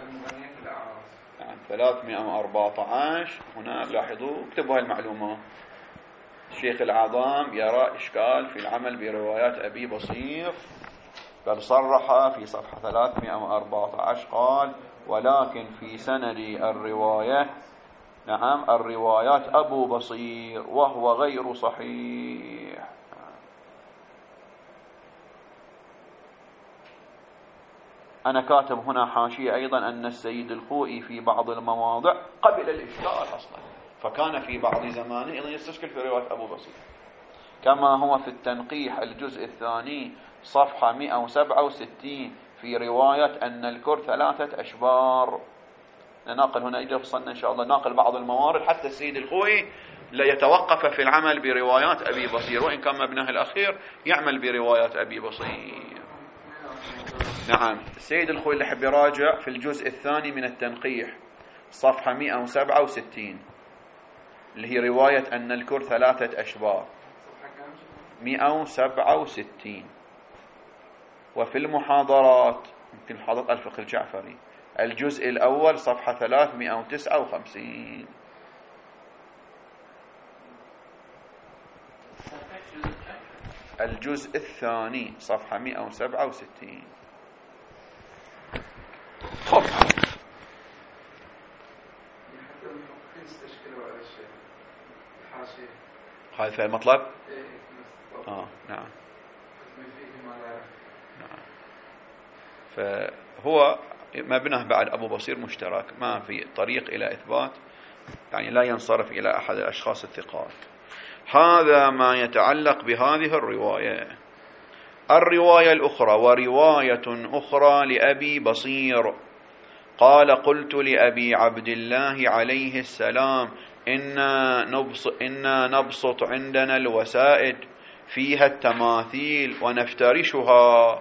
نعم ثلاثمئة وأربعة عشر. هنا لاحظوا اكتبوا هاي المعلومة. الشيخ الأعظم يرى إشكال في العمل بروايات أبي بصير، بل صرح في صفحة ثلاثمئة وأربعة عشر قال ولكن في سند الرواية نعم الروايات أبو بصير وهو غير صحيح. أنا كاتب هنا حاشية أيضا أن السيد الخوئي في بعض المواضع قبل الإشكال أصلا، فكان في بعض زمانه أيضا يستشكل في رواية أبو بصير، كما هو في التنقيح الجزء الثاني صفحة مئة وسبعة وستين في رواية أن الكر ثلاثة أشبار. نناقل هنا إذا فصلنا إن شاء الله ناقل بعض الموارد حتى السيد الخوئي لا يتوقف في العمل بروايات أبي بصير، وإن كان مبناه الأخير يعمل بروايات أبي بصير. نعم. السيد الخوي اللي حب يراجع في الجزء الثاني من التنقيح صفحة مئة وسبعة وستين اللي هي رواية أن الكر ثلاثة أشبار، مئة وسبعة وستين. وفي المحاضرات يمكن محاضرة الفقه الجعفري الجزء الأول صفحة ثلاثمئة وتسعة وخمسين. الجزء الثاني صفحة مئة وسبعة وستين. خب هذا في المطلب. آه نعم. نعم. فهو مبناه بعد أبو بصير مشترك، ما في طريق إلى إثبات، يعني لا ينصرف إلى أحد الأشخاص الثقات. هذا ما يتعلق بهذه الرواية. الرواية الأخرى ورواية أخرى لأبي بصير قال: قلت لأبي عبد الله عليه السلام: إنا نبسط, إنا نبسط عندنا الوسائد فيها التماثيل ونفترشها.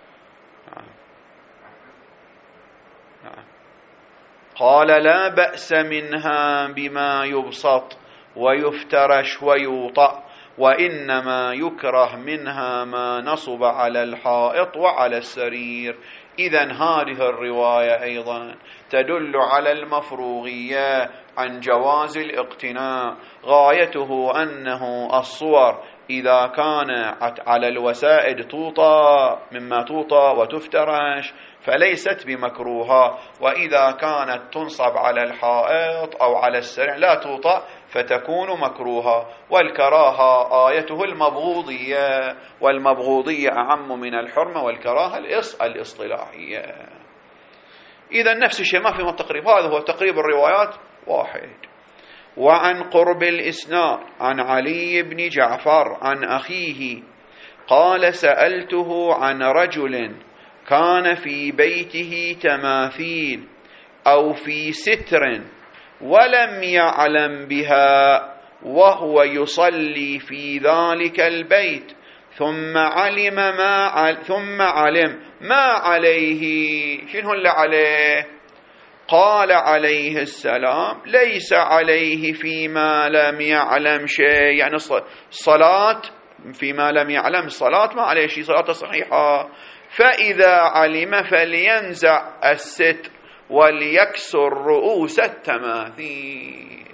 قال: لا بأس منها بما يبسط ويفترش ويوطأ، وإنما يكره منها ما نصب على الحائط وعلى السرير. إذن هذه الرواية أيضا تدل على المفروغية عن جواز الاقتناء، غايته أنه الصور إذا كانت على الوسائد توطى مما توطى وتفترش فليست بمكروهة، وإذا كانت تنصب على الحائط أو على السرير لا توطى فتكون مكروهة. والكراهة آيته المبغوضية، والمبغوضية أعم من الحرمة والكراهة الاصطلاحية. إذا نفس الشيء، ما في من تقريب، هذا هو تقريب الروايات واحد. وعن قرب الإسناد عن علي بن جعفر عن أخيه قال: سألته عن رجل كان في بيته تماثيل أو في ستر ولم يعلم بها وهو يصلي في ذلك البيت، ثم علم ما ثم علم ما عليه. شنو اللي عليه؟ قال عليه السلام: ليس عليه فيما لم يعلم شيء. يعني الصلاة فيما لم يعلم الصلاة ما عليه شيء، صلاة صحيحة. فإذا علم فلينزع الستر وليكسر رؤوس التماثيل.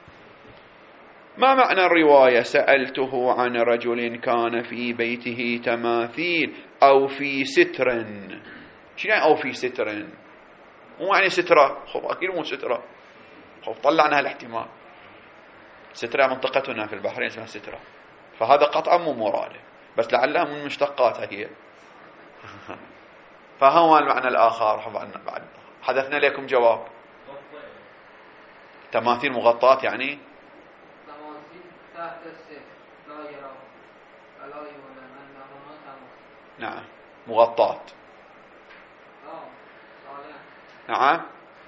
ما معنى الرواية سألته عن رجل كان في بيته تماثيل أو في ستر؟ شنو أو في ستر؟ مو يعني سترة، خب أكيد مو سترة، خب طلعنا هالاحتمال. سترة منطقتنا في البحرين اسمها سترة، فهذا قطعا مو مراده، بس لعلها من مشتقاتها هي. فهو المعنى الآخر. بعد حدثنا لكم جواب. تماثيل مغطاة يعني تماثيل تحت الستر لا يرى فلا يعلم أنهما تماثيل. نعم مغطاة. نعم.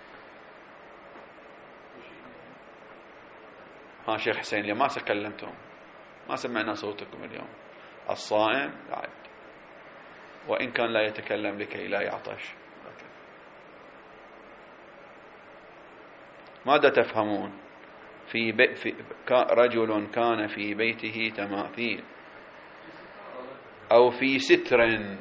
ها شيخ حسين اليوم ما تكلمتم، ما سمعنا صوتكم اليوم. الصائم بعد وإن كان لا يتكلم لكي لا يعطش. ماذا تفهمون في, بي في رجل كان في بيته تماثيل أو في ستر؟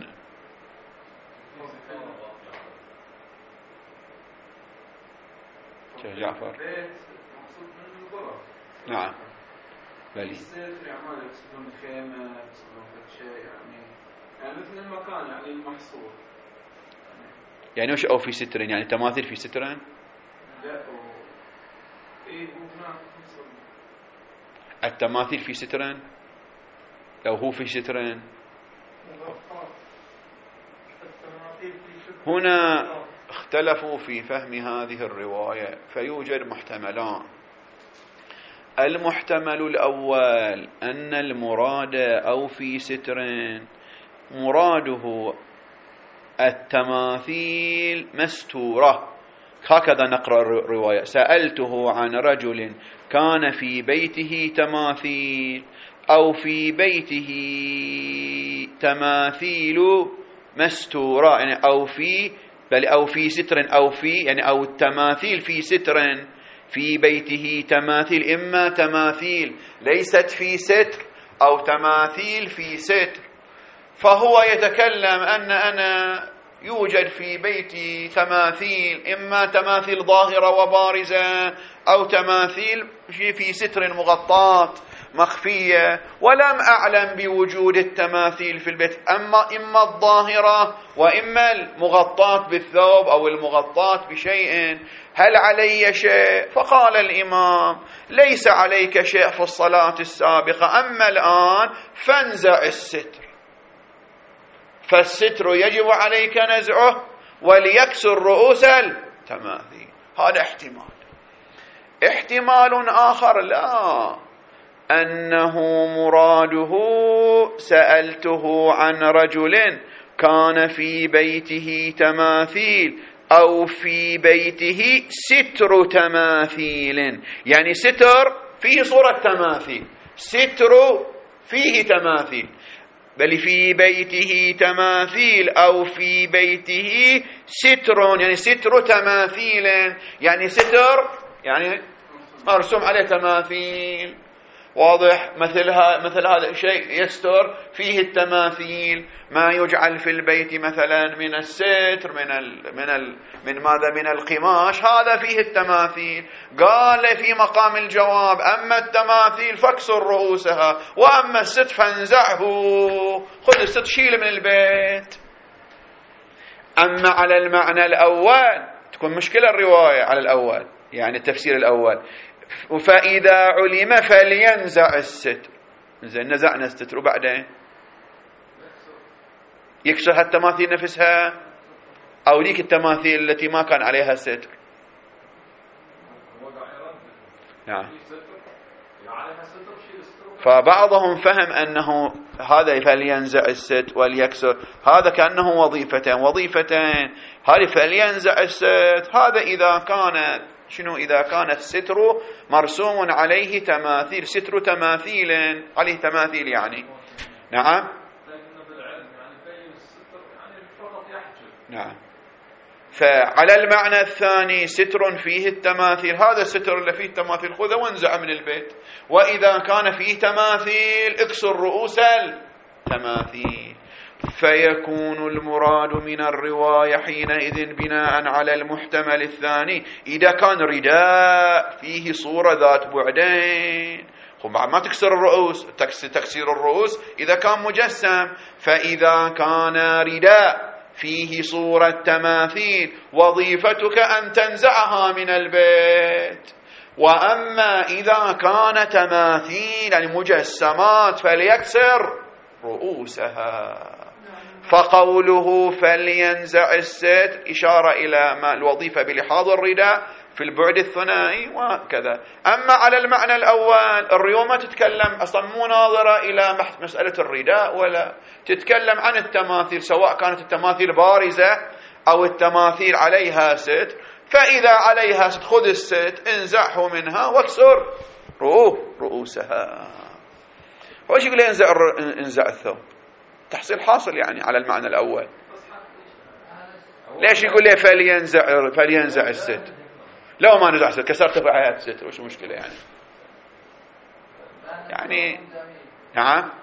شيخ جعفر. مقصود من الغرف. نعم بلي. الستر يعني يقصدون خيمة، يقصدون شيء يعني يعني مثل المكان يعني المحصور. يعني وش أو في ستر؟ يعني تماثيل في ستر؟ لا أو إيه هناك التماثيل في ستر لو هو في ستر. هنا اختلفوا في فهم هذه الرواية، فيوجد محتملان. المحتمل الأول أن المراد أو في ستر مراده التماثيل مستورة، هكذا نقرأ الرواية. سألته عن رجل كان في بيته تماثيل أو في بيته تماثيل مستورة يعني أو في بل أو في ستر أو في يعني أو التماثيل في ستر في بيته تماثيل، إما تماثيل ليست في ستر أو تماثيل في ستر. فهو يتكلم أن أنا يوجد في بيتي تماثيل، إما تماثيل ظاهرة وبارزة أو تماثيل في ستر مغطاة مخفية، ولم أعلم بوجود التماثيل في البيت، أما إما الظاهرة وإما المغطاة بالثوب أو المغطاة بشيء، هل علي شيء؟ فقال الإمام ليس عليك شيء في الصلاة السابقة، أما الآن فانزع الستر، فالستر يجب عليك نزعه وليكسر رؤوس التماثيل. هذا احتمال. احتمال آخر لا، أنه مراده سألته عن رجل كان في بيته تماثيل أو في بيته ستر تماثيل، يعني ستر فيه صورة تماثيل، ستر فيه تماثيل، بل في بيته تماثيل أو في بيته ستر يعني ستر تماثيل، يعني ستر يعني مرسوم عليه تماثيل، واضح؟ مثلها مثل هذا الشيء يستر فيه التماثيل، ما يجعل في البيت مثلا من الستر من ال من ال من ماذا من القماش، هذا فيه التماثيل. قال في مقام الجواب أما التماثيل فاكسر رؤوسها، وأما الستر فانزعه، خذ الستر شيله من البيت. أما على المعنى الأول تكون مشكلة الرواية على الأول، يعني التفسير الأول، فإذا علم فلينزع الستر. زين نزعنا الستر وبعدين يكسر هالتماثيل نفسها أو ليك التماثيل التي ما كان عليها ستر. نعم. فبعضهم فهم أنه هذا فلينزع الستر وليكسر، هذا كأنه وظيفتين وظيفتين، هذه فلينزع الستر هذا إذا كان شنو؟ إذا كان الستر مرسوم عليه تماثيل، ستر تماثيل عليه تماثيل يعني. نعم نعم. فعلى المعنى الثاني ستر فيه التماثيل، هذا الستر اللي فيه التماثيل خذه وانزع من البيت، وإذا كان فيه تماثيل اكسر رؤوس التماثيل. فيكون المراد من الرواية حينئذ بناء على المحتمل الثاني إذا كان رداء فيه صورة ذات بعدين، ما تكسر الرؤوس، تكسير الرؤوس إذا كان مجسم. فإذا كان رداء فيه صورة تماثيل وظيفتك أن تنزعها من البيت، وأما إذا كان تماثيل يعني مجسمات فليكسر رؤوسها. فقوله فلينزع الستر إشارة إلى ما الوظيفة بلحاظ الرداء في البعد الثنائي وكذا. أما على المعنى الأول الرواية ما تتكلم أصلا، مو ناظرة إلى مسألة الرداء ولا تتكلم عن التماثيل، سواء كانت التماثيل بارزة أو التماثيل عليها ستر. فإذا عليها ستر خذ الستر انزعه منها واكسر رؤوسها. وإيش يقول ينزع انزع الثوب؟ تحصيل حاصل يعني على المعنى الأول. ليش يقول لي فلينزع فلينزع الستر؟ لو ما نزع الستر كسرت في حياة الستر وش المشكلة يعني؟ يعني نعم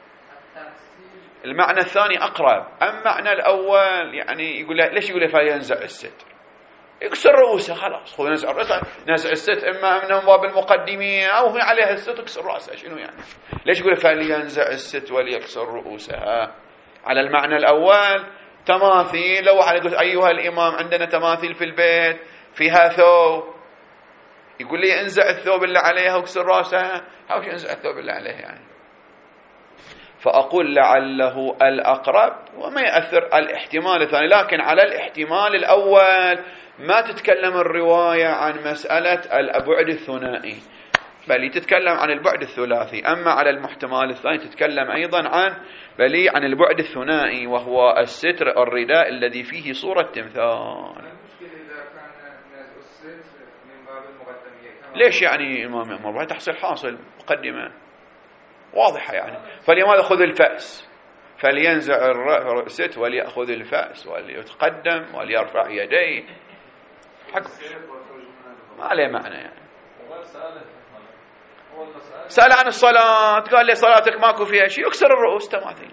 المعنى الثاني أقرب. أما المعنى الأول يعني يقول ليش يقول لي فلينزع الستر؟ يكسر رؤوسه خلاص، هو نزع رأسه نزع الستر إما من باب المقدمية أو هي عليها الستر يكسر رأسه، شنو يعني؟ ليش يقول فلينزع الستر وليكسر رؤوسها؟ على المعنى الأول تماثيل، لو واحد يقول أيها الإمام عندنا تماثيل في البيت فيها ثوب، يقول لي انزع الثوب اللي عليها واكسر رأسها، هاوش انزع الثوب اللي عليها يعني؟ فأقول لعله الأقرب وما يأثر الاحتمال الثاني، لكن على الاحتمال الأول ما تتكلم الرواية عن مسألة البعد الثنائي، بل تتكلم عن البعد الثلاثي. أما على المحتمل الثاني تتكلم أيضا عن بل عن البعد الثنائي، وهو الستر الرداء الذي فيه صورة تمثال. ليش يعني إمام أمر تحصل حاصل مقدمة واضحة يعني؟ فلماذا خذ الفأس فلينزع الرأس وليأخذ الفأس وليتقدم وليرفع يديه حق ما عليه معنى يعني. سأل عن الصلاة قال لي صلاتك ماكو فيها شيء، اكسر الرؤوس تماثيل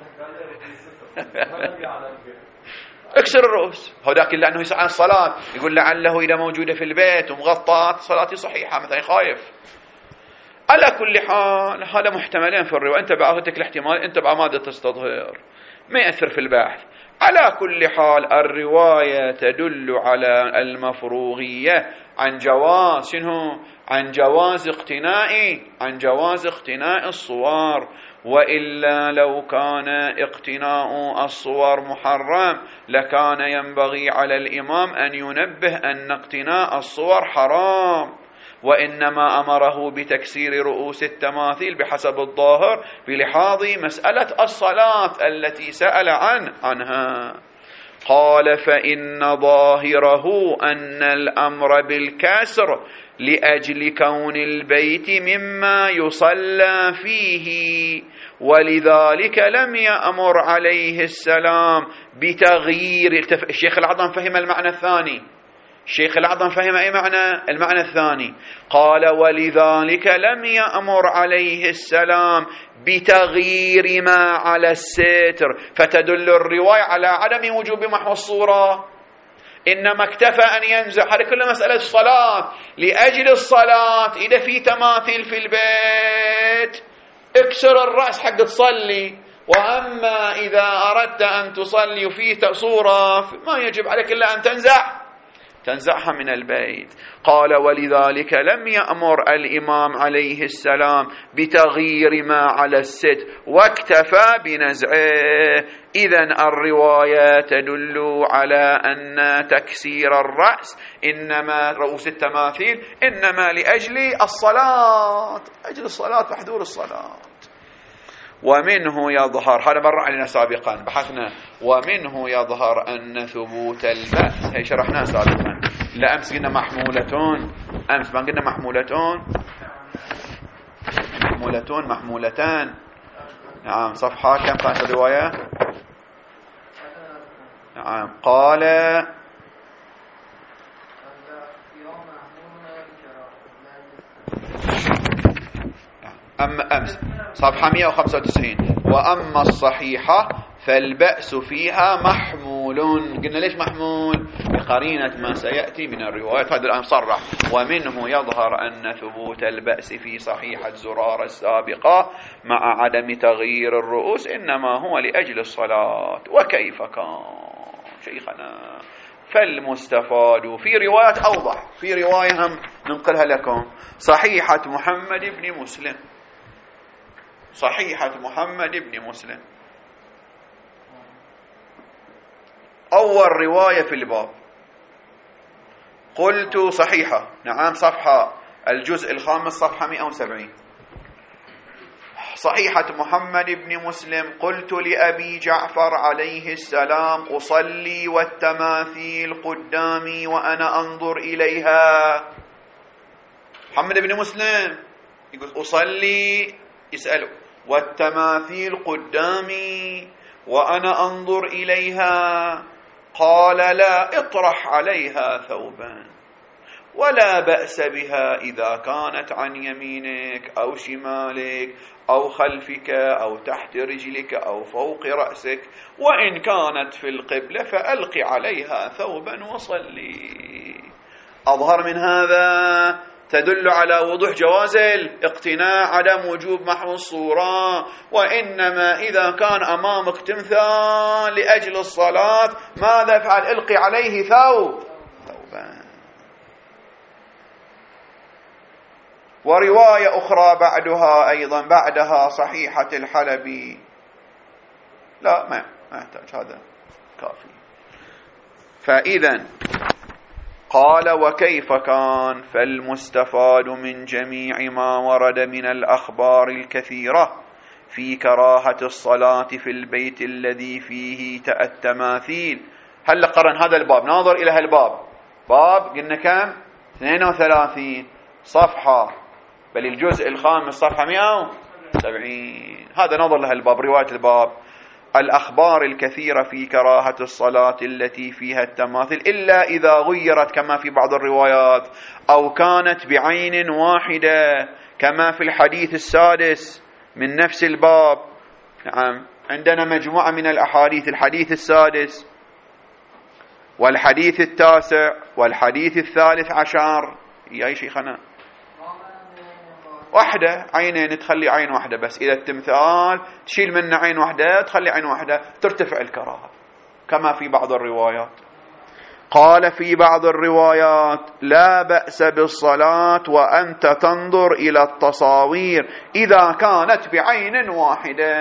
اكسر الرؤوس. هو ذاك لأنه يسأل عن الصلاة يقول لعله إذا موجودة في البيت ومغطاة صلاتي صحيحة مثلا خايف. على كل حال هذا محتملين في الرواية، انت بعثتك الاحتمال انت بعمادة تستظهر ما يأثر في البحث. على كل حال الرواية تدل على المفروغية عن جواز شنو؟ عن جواز اقتناء عن جواز اقتناء الصور، وإلا لو كان اقتناء الصور محرم لكان ينبغي على الإمام أن ينبه أن اقتناء الصور حرام، وإنما أمره بتكسير رؤوس التماثيل بحسب الظاهر بلحاظ مسألة الصلاة التي سأل عن عنها. قال فإن ظاهره أن الأمر بالكسر لأجل كون البيت مما يصلى فيه، ولذلك لم يأمر عليه السلام بتغيير. الشيخ الأعظم فهم المعنى الثاني، الشيخ الأعظم فهم أي معنى؟ المعنى الثاني. قال ولذلك لم يأمر عليه السلام بتغيير ما على الستر، فتدل الرواية على عدم وجوب محو الصورة، إنما اكتفى أن ينزع. هذه كل مسألة الصلاة لأجل الصلاة. إذا في تماثيل في البيت اكسر الرأس حق تصلي، وأما إذا أردت أن تصلي وفيه صورة ما يجب عليك إلا أن تنزع تنزعها من البيت. قال ولذلك لم يأمر الإمام عليه السلام بتغيير ما على الستر واكتفى بنزعه. إذن الرواية تدل على أن تكسير الرأس إنما رؤوس التماثيل إنما لأجل الصلاة، أجل الصلاة وحضور الصلاة. ومنه يظهر، هذا مر علينا سابقا بحثنا، ومنه يظهر أن ثبوت البأس، هي شرحناه سابقا. لا أمس قلنا محمولتون، أمس ما قلنا محمولتون محمولتون محمولتان. نعم صفحة كم كانت الرواية؟ نعم قال أما أمس صفحة مئة وخمسة وتسعين وأما الصحيحة فالبأس فيها محمول. قلنا ليش محمول؟ بقرينة ما سيأتي من الروايات. هذا الآن صرح ومنه يظهر أن ثبوت البأس في صحيحة زرار السابقة مع عدم تغيير الرؤوس إنما هو لأجل الصلاة. وكيف كان شيخنا؟ فالمستفاد في روايات أوضح، في رواية هم ننقلها لكم، صحيحة محمد بن مسلم، صحيحة محمد بن مسلم أول رواية في الباب. قلت صحيحة، نعم صفحة الجزء الخامس صفحة مئة وسبعين، صحيحة محمد بن مسلم. قلت لأبي جعفر عليه السلام أصلي والتماثيل قدامي وأنا أنظر إليها. محمد بن مسلم يقول أصلي، يسأله والتماثيل قدامي وأنا أنظر إليها. قال لا، اطرح عليها ثوبا ولا بأس بها إذا كانت عن يمينك أو شمالك أو خلفك أو تحت رجلك أو فوق رأسك، وإن كانت في القبلة فألق عليها ثوبا وصلي. أظهر من هذا تدل على وضوح جواز الاقتناء، عدم وجوب محو الصورة، وإنما إذا كان أمامك تمثال لأجل الصلاة ماذا فعل؟ ألقي عليه ثوب ثوبا. ورواية أخرى بعدها أيضا بعدها صحيحة الحلبي، لا ما ما يحتاج، هذا كافي. فإذا قال وكيف كان؟ فالمستفاد من جميع ما ورد من الأخبار الكثيرة في كراهة الصلاة في البيت الذي فيه التماثيل. هل قرن هذا الباب، ناظر إلى هالباب، باب قلنا كم؟ اثنين وثلاثين صفحة، بل الجزء الخامس صفحة مئة وسبعين. هذا نظر له الباب، رواية الباب. الأخبار الكثيرة في كراهة الصلاة التي فيها التماثل إلا إذا غيرت كما في بعض الروايات أو كانت بعين واحدة كما في الحديث السادس من نفس الباب. نعم، عندنا مجموعة من الأحاديث، الحديث السادس والحديث التاسع والحديث الثالث عشر. يا أي شيخنا واحدة عينين، تخلي عين واحدة بس، إذا التمثال تشيل منه عين واحدة تخلي عين واحدة، ترتفع الكراهة كما في بعض الروايات. قال في بعض الروايات لا بأس بالصلاة وأنت تنظر إلى التصاوير إذا كانت بعين واحدة.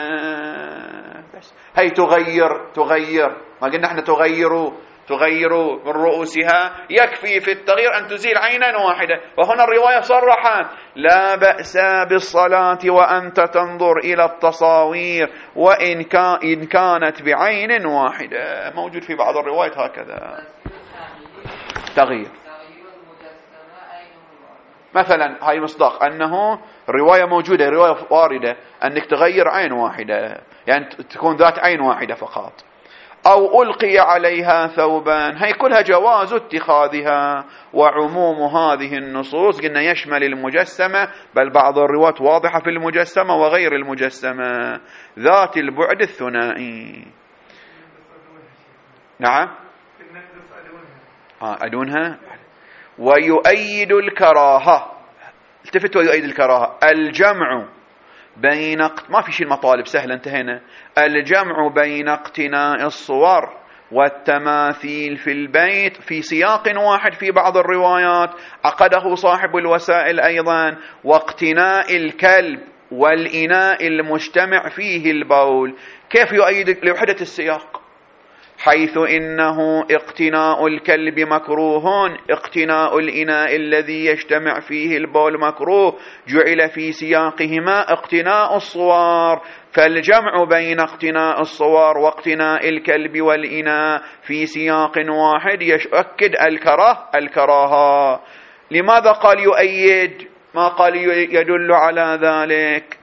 بس هي تغير تغير ما قلنا احنا تغيروا تغيروا من رؤوسها، يكفي في التغيير أن تزيل عينا واحدة. وهنا الرواية صرحت لا بأس بالصلاة وأنت تنظر إلى التصاوير وإن كان كانت بعين واحدة. موجود في بعض الروايات هكذا تغيير. مثلا هاي مصداق أنه الرواية موجودة، رواية واردة أنك تغير عين واحدة، يعني تكون ذات عين واحدة فقط. أو ألقي عليها ثوبان، هي كلها جواز اتخاذها. وعموم هذه النصوص قلنا يشمل المجسمة، بل بعض الروايات واضحة في المجسمة وغير المجسمة ذات البعد الثنائي. نعم آه أدونها. ويؤيد الكراهة، التفت، ويؤيد الكراهة الجمع بين ما في شيء المطالب سهلة انتهينا، الجمع بين اقتناء الصور والتماثيل في البيت في سياق واحد في بعض الروايات عقده صاحب الوسائل أيضا، واقتناء الكلب والإناء المجتمع فيه البول. كيف يؤيد لوحدة السياق؟ حيث إنه اقتناء الكلب مكروه، اقتناء الإناء الذي يجتمع فيه البول مكروه، جعل في سياقهما اقتناء الصور، فالجمع بين اقتناء الصور واقتناء الكلب والإناء في سياق واحد يؤكد الكراهة الكراهة. لماذا قال يؤيد ما قال يدل على ذلك؟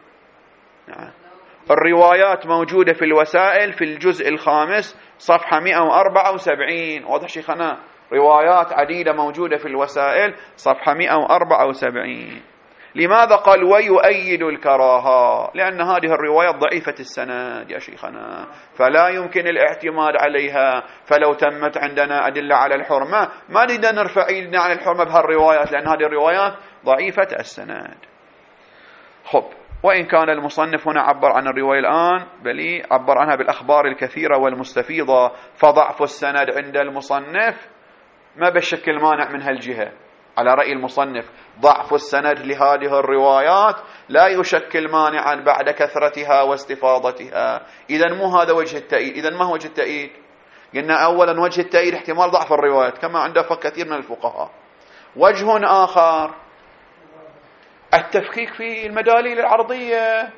الروايات موجودة في الوسائل في الجزء الخامس صفحة مئة وأربعة وسبعين. واضح شيخنا؟ روايات عديدة موجودة في الوسائل صفحة مئة وأربعة وسبعين. لماذا قال ويؤيد الكراهة؟ لأن هذه الروايات ضعيفة السند يا شيخنا، فلا يمكن الاعتماد عليها. فلو تمت عندنا أدلة على الحرمة ما نريد نرفع ايدنا عن الحرمة بهالروايات، لأن هذه الروايات ضعيفة السند. خب، وإن كان المصنف هنا عبر عن الرواية الآن بل عبر عنها بالأخبار الكثيرة والمستفيضة، فضعف السند عند المصنف ما بشكل مانع من هالجهة. على رأي المصنف ضعف السند لهذه الروايات لا يشكل مانعا بعد كثرتها واستفاضتها. إذن مو هذا وجه التأييد. إذن ما هو وجه التأييد؟ قلنا أولا وجه التأييد احتمال ضعف الروايات كما عند كثير من الفقهاء. وجه آخر التفكيك في المداليل العرضية،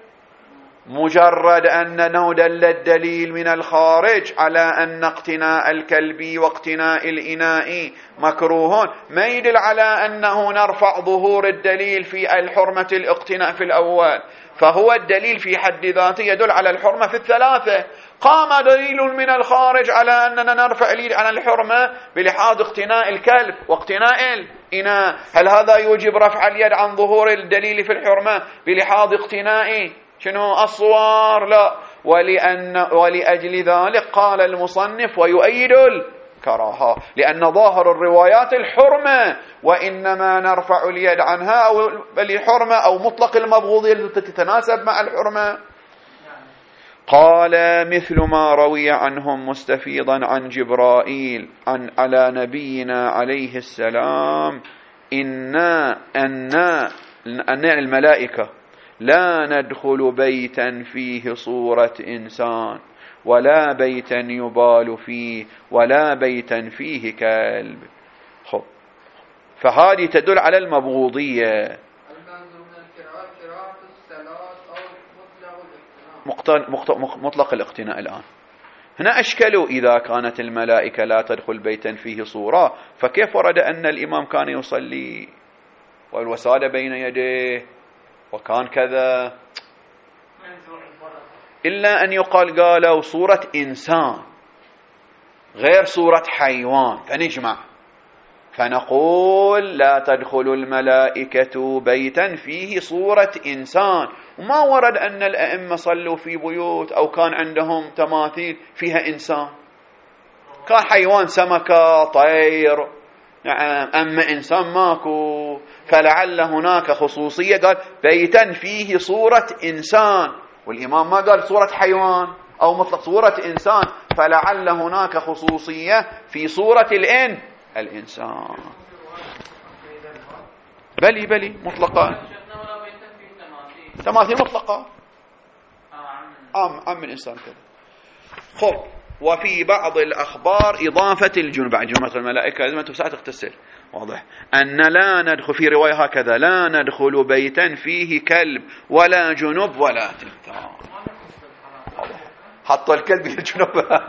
مجرد أنه دل الدليل من الخارج على أن اقتناء الكلب واقتناء الإناء مكروهون ما يدل على أنه نرفع ظهور الدليل في الحرمة الاقتناء في الأول، فهو الدليل في حد ذاته يدل على الحرمة في الثلاثة. قام دليل من الخارج على أننا نرفع اليد عن الحرمة بلحاظ اقتناء الكلب واقتناء الإناء، هل هذا يوجب رفع اليد عن ظهور الدليل في الحرمة بلحاظ اقتناء شنو الصور؟ لا. ولأن ولأجل ذلك قال المصنف ويؤيد الكراهة، لأن ظاهر الروايات الحرمة، وإنما نرفع اليد عنها أو بل الحرمة أو مطلق المبغوضية التي تتناسب مع الحرمة. قال مثل ما روي عنهم مستفيضا عن جبرائيل عن على نبينا عليه السلام إنا أنا أن الملائكة لا ندخل بيتا فيه صورة إنسان ولا بيتا يبال فيه ولا بيتا فيه كلب. خب، فهذه تدل على المبغوضية. مطلق الاقتناء الآن هنا أشكلوا إذا كانت الملائكة لا تدخل بيتا فيه صورة، فكيف ورد أن الإمام كان يصلي والوسادة بين يديه وكان كذا؟ إلا أن يقال قالوا صورة إنسان غير صورة حيوان، فنجمع فنقول لا تدخل الملائكة بيتا فيه صورة إنسان. وما ورد أن الأئمة صلوا في بيوت أو كان عندهم تماثيل فيها إنسان، كان حيوان سمكة طير، نعم، أما إنسان ماكو. فلعل هناك خصوصية، قال بيتا فيه صورة إنسان، والإمام ما قال صورة حيوان أو مطلق صورة إنسان، فلعل هناك خصوصية في صورة الإن الإنسان. بلي بلي مطلقة، تماثيل مطلقة عام عام الإنسان كذا. خب، وفي بعض الأخبار إضافة الجنوب بعد جنوب الملائكة لازم تسعة تغتسل، واضح أن لا ندخل في رواية هكذا لا ندخل بيتا فيه كلب ولا جنوب ولا تمثال. حط الكلب في الجنوب.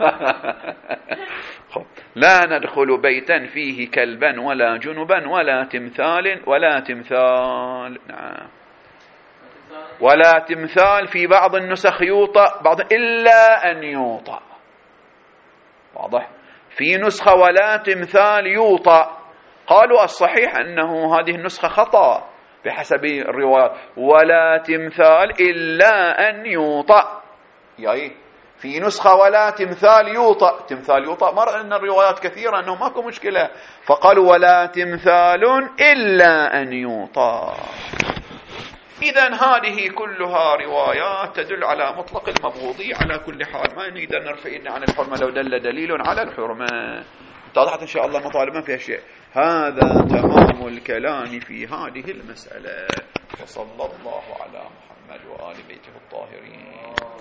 لا ندخل بيتا فيه كلبا ولا جنبا ولا تمثال ولا تمثال. نعم، ولا تمثال في بعض النسخ يوطأ بعض إلا أن يوطأ، واضح. في نسخة ولا تمثال يوطأ، قالوا الصحيح أنه هذه النسخة خطأ بحسب الروايات، ولا تمثال إلا أن يوطأ، يعني في نسخة ولا تمثال يوطأ، تمثال يوطأ مر أن الروايات كثيرة أنه ماكو مشكلة، فقالوا ولا تمثال إلا أن يوطأ. إذن هذه كلها روايات تدل على مطلق المبغوضي. على كل حال ما نقدر نرفع إن عن الحرمة لو دل دليل على الحرمة. اتضحت إن شاء الله مطالبا فيها شيء. هذا تمام الكلام في هذه المسألة، وصلى الله على محمد وآل بيته الطاهرين.